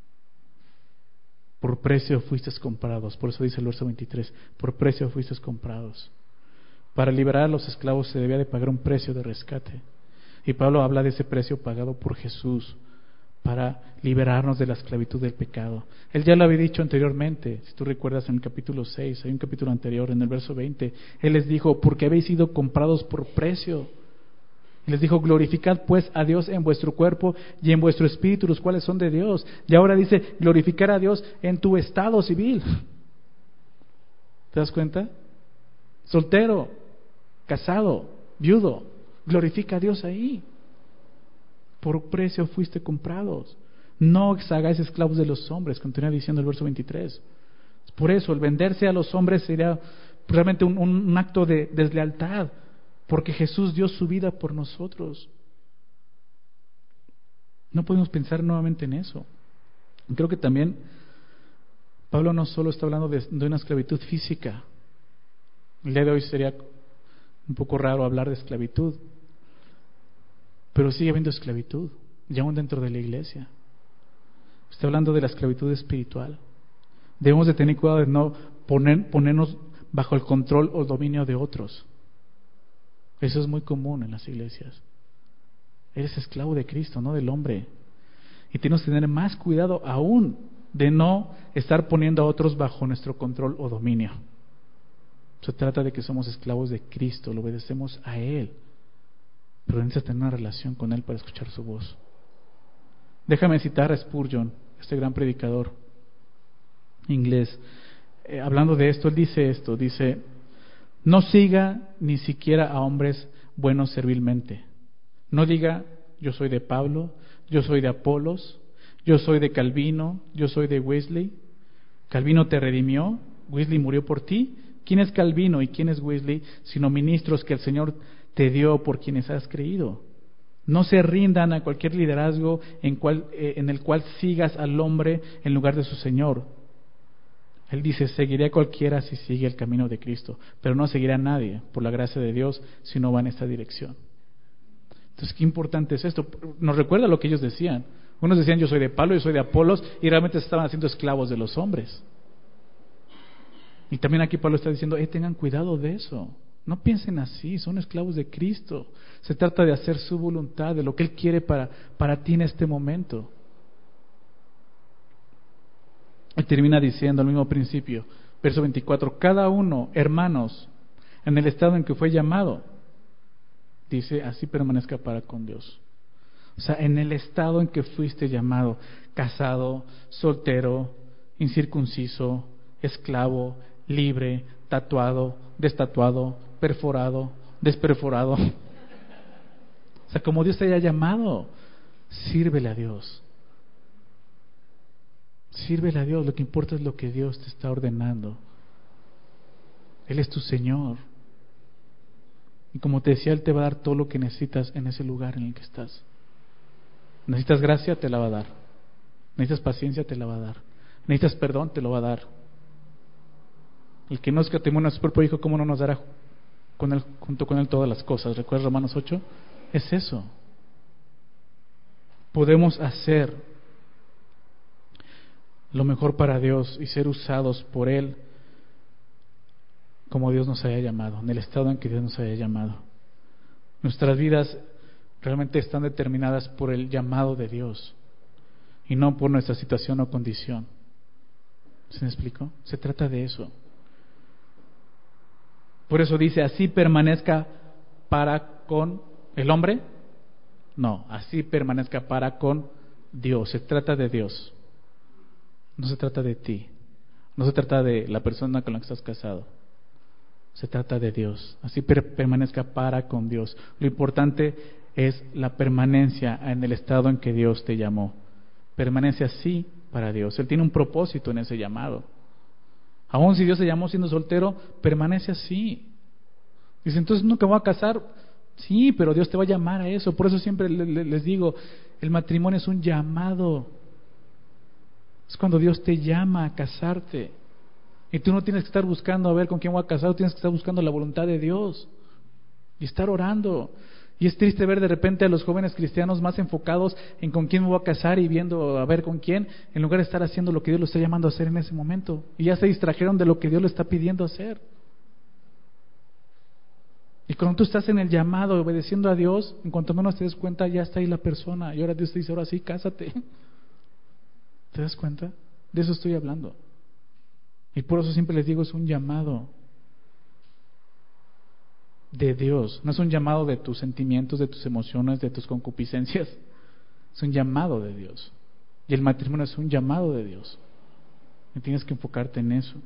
Por precio fuisteis comprados, por eso dice el verso veintitrés, por precio fuisteis comprados. Para liberar a los esclavos se debía de pagar un precio de rescate. Y Pablo habla de ese precio pagado por Jesús para liberarnos de la esclavitud del pecado. Él ya lo había dicho anteriormente, si tú recuerdas en el capítulo seis, hay un capítulo anterior, en el verso veinte, Él les dijo, porque habéis sido comprados por precio. Y les dijo, glorificad pues a Dios en vuestro cuerpo y en vuestro espíritu, los cuales son de Dios. Y ahora dice, glorificar a Dios en tu estado civil. ¿Te das cuenta? Soltero, casado, viudo, glorifica a Dios ahí. Por precio fuiste comprados. No os hagáis esclavos de los hombres, continúa diciendo el verso veintitrés. Por eso, el venderse a los hombres sería realmente un, un, un acto de deslealtad, porque Jesús dio su vida por nosotros. No podemos pensar nuevamente en eso. Creo que también Pablo no solo está hablando de, de una esclavitud física. El día de hoy sería un poco raro hablar de esclavitud, pero sigue habiendo esclavitud, y aún dentro de la iglesia. Está hablando de la esclavitud espiritual. Debemos de tener cuidado de no poner, ponernos bajo el control o dominio de otros. Eso es muy común en las iglesias. Eres esclavo de Cristo, no del hombre. Y tenemos que tener más cuidado aún de no estar poniendo a otros bajo nuestro control o dominio. Se trata de que somos esclavos de Cristo, lo obedecemos a Él, pero necesitas tener una relación con Él para escuchar su voz. Déjame citar a Spurgeon, este gran predicador inglés. Eh, hablando de esto, él dice esto, dice, no siga ni siquiera a hombres buenos servilmente. No diga, yo soy de Pablo, yo soy de Apolos, yo soy de Calvino, yo soy de Wesley. Calvino te redimió, Wesley murió por ti. ¿Quién es Calvino y quién es Wesley sino ministros que el Señor te dio por quienes has creído? No se rindan a cualquier liderazgo en, cual, eh, en el cual sigas al hombre en lugar de su Señor. Él dice, seguiré a cualquiera si sigue el camino de Cristo, pero no seguiré a nadie, por la gracia de Dios, si no va en esta dirección. Entonces, qué importante es esto. Nos recuerda lo que ellos decían. Unos decían, yo soy de Pablo, yo soy de Apolos, y realmente se estaban haciendo esclavos de los hombres. Y también aquí Pablo está diciendo, eh, tengan cuidado de eso. No piensen así, son esclavos de Cristo. Se trata de hacer su voluntad, de lo que Él quiere para, para ti en este momento. Y termina diciendo al mismo principio, verso veinticuatro, cada uno, hermanos, en el estado en que fue llamado, dice, así permanezca para con Dios. O sea, en el estado en que fuiste llamado, casado, soltero, incircunciso, esclavo, libre, tatuado, destatuado, perforado, desperforado. O sea, como Dios te haya llamado, sírvele a Dios. Sírvele a Dios, lo que importa es lo que Dios te está ordenando. Él es tu Señor. Y como te decía, Él te va a dar todo lo que necesitas en ese lugar en el que estás. Necesitas gracia, te la va a dar. Necesitas paciencia, te la va a dar. Necesitas perdón, te lo va a dar. El que no escatimó a su propio Hijo, ¿cómo no nos dará con él, junto con Él todas las cosas? ¿Recuerdas Romanos ocho? Es eso. Podemos hacer lo mejor para Dios y ser usados por Él como Dios nos haya llamado, en el estado en que Dios nos haya llamado. Nuestras vidas realmente están determinadas por el llamado de Dios y no por nuestra situación o condición. ¿Se me explicó? Se trata de eso. Por eso dice, así permanezca para con el hombre. No, así permanezca para con Dios. Se trata de Dios. No se trata de ti. No se trata de la persona con la que estás casado. Se trata de Dios. Así per- permanezca para con Dios. Lo importante es la permanencia en el estado en que Dios te llamó. Permanece así para Dios. Él tiene un propósito en ese llamado. Aún si Dios te llamó siendo soltero, permanece así. Dice, entonces nunca voy a casar. Sí, pero Dios te va a llamar a eso. Por eso siempre les digo, el matrimonio es un llamado. Es cuando Dios te llama a casarte. Y tú no tienes que estar buscando a ver con quién voy a casar, tú tienes que estar buscando la voluntad de Dios y estar orando. Y es triste ver de repente a los jóvenes cristianos más enfocados en con quién me voy a casar y viendo a ver con quién, en lugar de estar haciendo lo que Dios lo está llamando a hacer en ese momento. Y ya se distrajeron de lo que Dios le está pidiendo hacer. Y cuando tú estás en el llamado, obedeciendo a Dios, en cuanto menos te des cuenta, ya está ahí la persona. Y ahora Dios te dice, ahora sí, cásate. ¿Te das cuenta? De eso estoy hablando. Y por eso siempre les digo, es un llamado de Dios. No es un llamado de tus sentimientos, de tus emociones, de tus concupiscencias. Es un llamado de Dios. Y el matrimonio es un llamado de Dios. Y tienes que enfocarte en eso.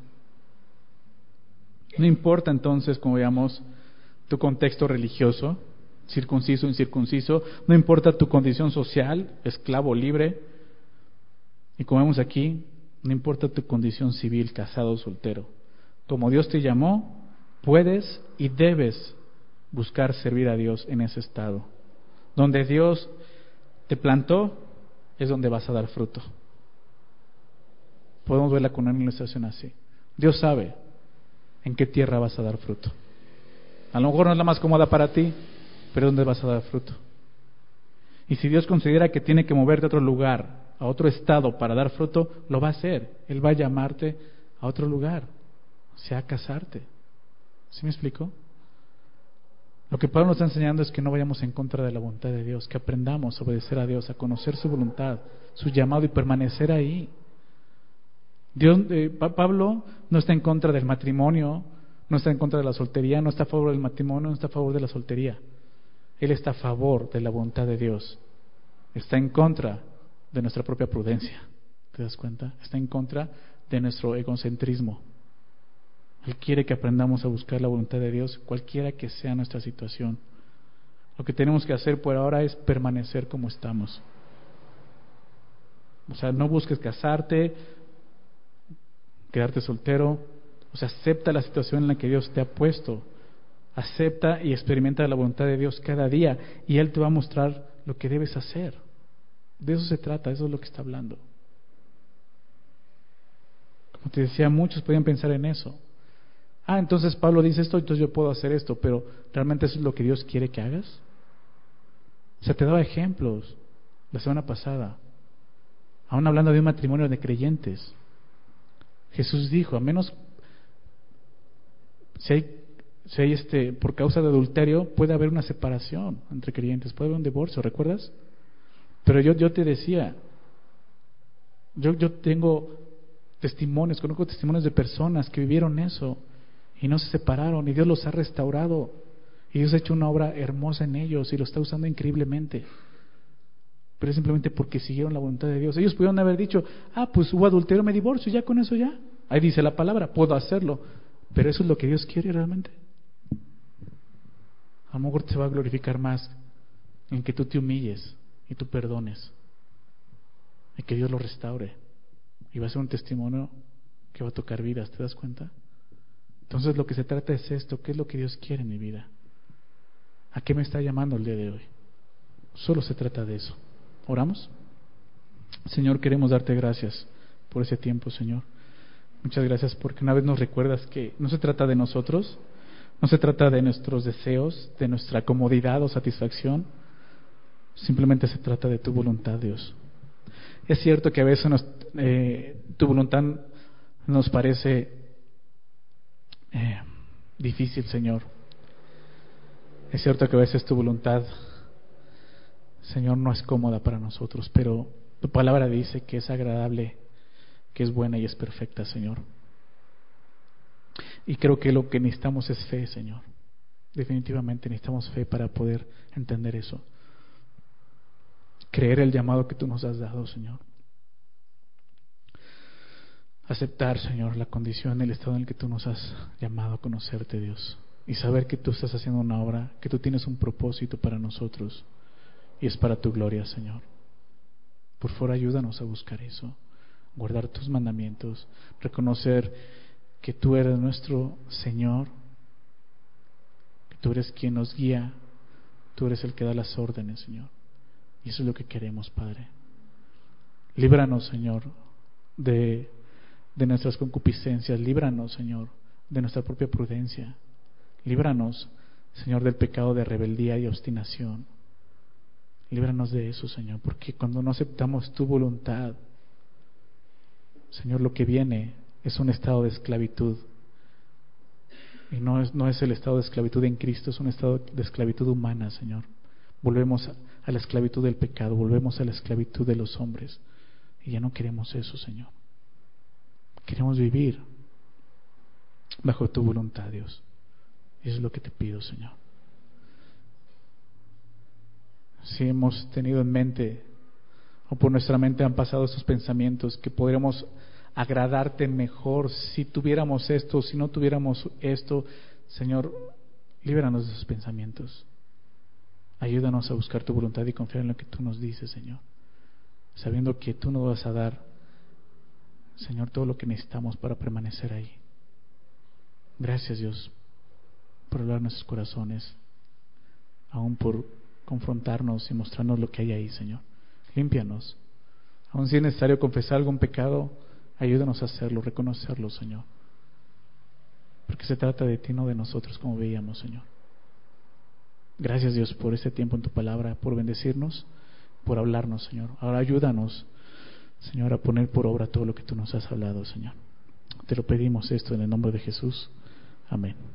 No importa entonces, como veamos, tu contexto religioso, circunciso o incircunciso, no importa tu condición social, esclavo o libre, y como vemos aquí, no importa tu condición civil, casado o soltero. Como Dios te llamó, puedes y debes buscar servir a Dios en ese estado. Donde Dios te plantó, es donde vas a dar fruto. Podemos verla con una ilustración así. Dios sabe en qué tierra vas a dar fruto. A lo mejor no es la más cómoda para ti, pero ¿dónde vas a dar fruto? Y si Dios considera que tiene que moverte a otro lugar, a otro estado para dar fruto, lo va a hacer. Él va a llamarte a otro lugar, o sea, a casarte. ¿Sí me explico? Lo que Pablo nos está enseñando es que no vayamos en contra de la voluntad de Dios, que aprendamos a obedecer a Dios, a conocer su voluntad, su llamado y permanecer ahí. Dios, eh, Pablo no está en contra del matrimonio, no está en contra de la soltería, no está a favor del matrimonio, no está a favor de la soltería. Él está a favor de la voluntad de Dios. Está en contra de nuestra propia prudencia. ¿Te das cuenta? Está en contra de nuestro egocentrismo. Él quiere que aprendamos a buscar la voluntad de Dios, cualquiera que sea nuestra situación. Lo que tenemos que hacer por ahora es permanecer como estamos. O sea, no busques casarte, quedarte soltero. O sea, acepta la situación en la que Dios te ha puesto. Acepta y experimenta la voluntad de Dios cada día y Él te va a mostrar lo que debes hacer. De eso se trata, eso es lo que está hablando. Como te decía, muchos podían pensar en eso. Ah, entonces Pablo dice esto, entonces yo puedo hacer esto, pero ¿realmente eso es lo que Dios quiere que hagas? O sea, te daba ejemplos la semana pasada, aún hablando de un matrimonio de creyentes. Jesús dijo, a menos si hay, si hay este, por causa de adulterio, puede haber una separación entre creyentes, puede haber un divorcio, ¿recuerdas? Pero yo, yo te decía, yo, yo tengo testimonios, conozco testimonios de personas que vivieron eso y no se separaron y Dios los ha restaurado y Dios ha hecho una obra hermosa en ellos y lo está usando increíblemente, pero es simplemente porque siguieron la voluntad de Dios. Ellos pudieron haber dicho, ah, pues hubo adulterio, me divorcio, ya con eso ya, ahí dice la palabra, puedo hacerlo, pero eso es lo que Dios quiere realmente. A lo mejor te va a glorificar más en que tú te humilles y tú perdones y que Dios lo restaure y va a ser un testimonio que va a tocar vidas. ¿Te das cuenta? Entonces lo que se trata es esto. ¿Qué es lo que Dios quiere en mi vida? ¿A qué me está llamando el día de hoy? Solo se trata de eso. ¿Oramos? Señor, queremos darte gracias por ese tiempo, Señor. Muchas gracias porque una vez nos recuerdas que no se trata de nosotros, no se trata de nuestros deseos, de nuestra comodidad o satisfacción, simplemente se trata de tu voluntad, Dios. Es cierto que a veces nos, eh, tu voluntad nos parece eh, difícil, Señor. Es cierto que a veces tu voluntad, Señor, no es cómoda para nosotros, pero tu palabra dice que es agradable, que es buena y es perfecta, Señor. Y creo que lo que necesitamos es fe, Señor. Definitivamente necesitamos fe para poder entender eso. Creer el llamado que tú nos has dado, Señor. Aceptar, Señor, la condición, el estado en el que tú nos has llamado a conocerte, Dios. Y saber que tú estás haciendo una obra, que tú tienes un propósito para nosotros. Y es para tu gloria, Señor. Por favor, ayúdanos a buscar eso. Guardar tus mandamientos. Reconocer que tú eres nuestro Señor. Que tú eres quien nos guía. Tú eres el que da las órdenes, Señor. Y eso es lo que queremos, Padre. Líbranos, Señor, de, de nuestras concupiscencias. Líbranos, Señor, de nuestra propia prudencia. Líbranos, Señor, del pecado de rebeldía y obstinación. Líbranos de eso, Señor, porque cuando no aceptamos tu voluntad, Señor, lo que viene es un estado de esclavitud. Y no es, no es el estado de esclavitud en Cristo, es un estado de esclavitud humana, Señor. Volvemos a, a la esclavitud del pecado, volvemos a la esclavitud de los hombres. Y ya no queremos eso, Señor. Queremos vivir bajo tu voluntad, Dios. Y eso es lo que te pido, Señor. Si hemos tenido en mente, o por nuestra mente han pasado estos pensamientos, que podríamos agradarte mejor si tuviéramos esto, si no tuviéramos esto, Señor, líbranos de esos pensamientos. Ayúdanos a buscar tu voluntad y confiar en lo que tú nos dices, Señor, sabiendo que tú nos vas a dar, Señor, todo lo que necesitamos para permanecer ahí. Gracias, Dios, por hablar nuestros corazones, aún por confrontarnos y mostrarnos lo que hay ahí, Señor. Límpianos. Aún si es necesario confesar algún pecado, ayúdanos a hacerlo, reconocerlo, Señor. Porque se trata de ti, no de nosotros, como veíamos, Señor. Gracias, Dios, por este tiempo en tu palabra, por bendecirnos, por hablarnos, Señor. Ahora ayúdanos, Señor, a poner por obra todo lo que tú nos has hablado, Señor. Te lo pedimos esto en el nombre de Jesús. Amén.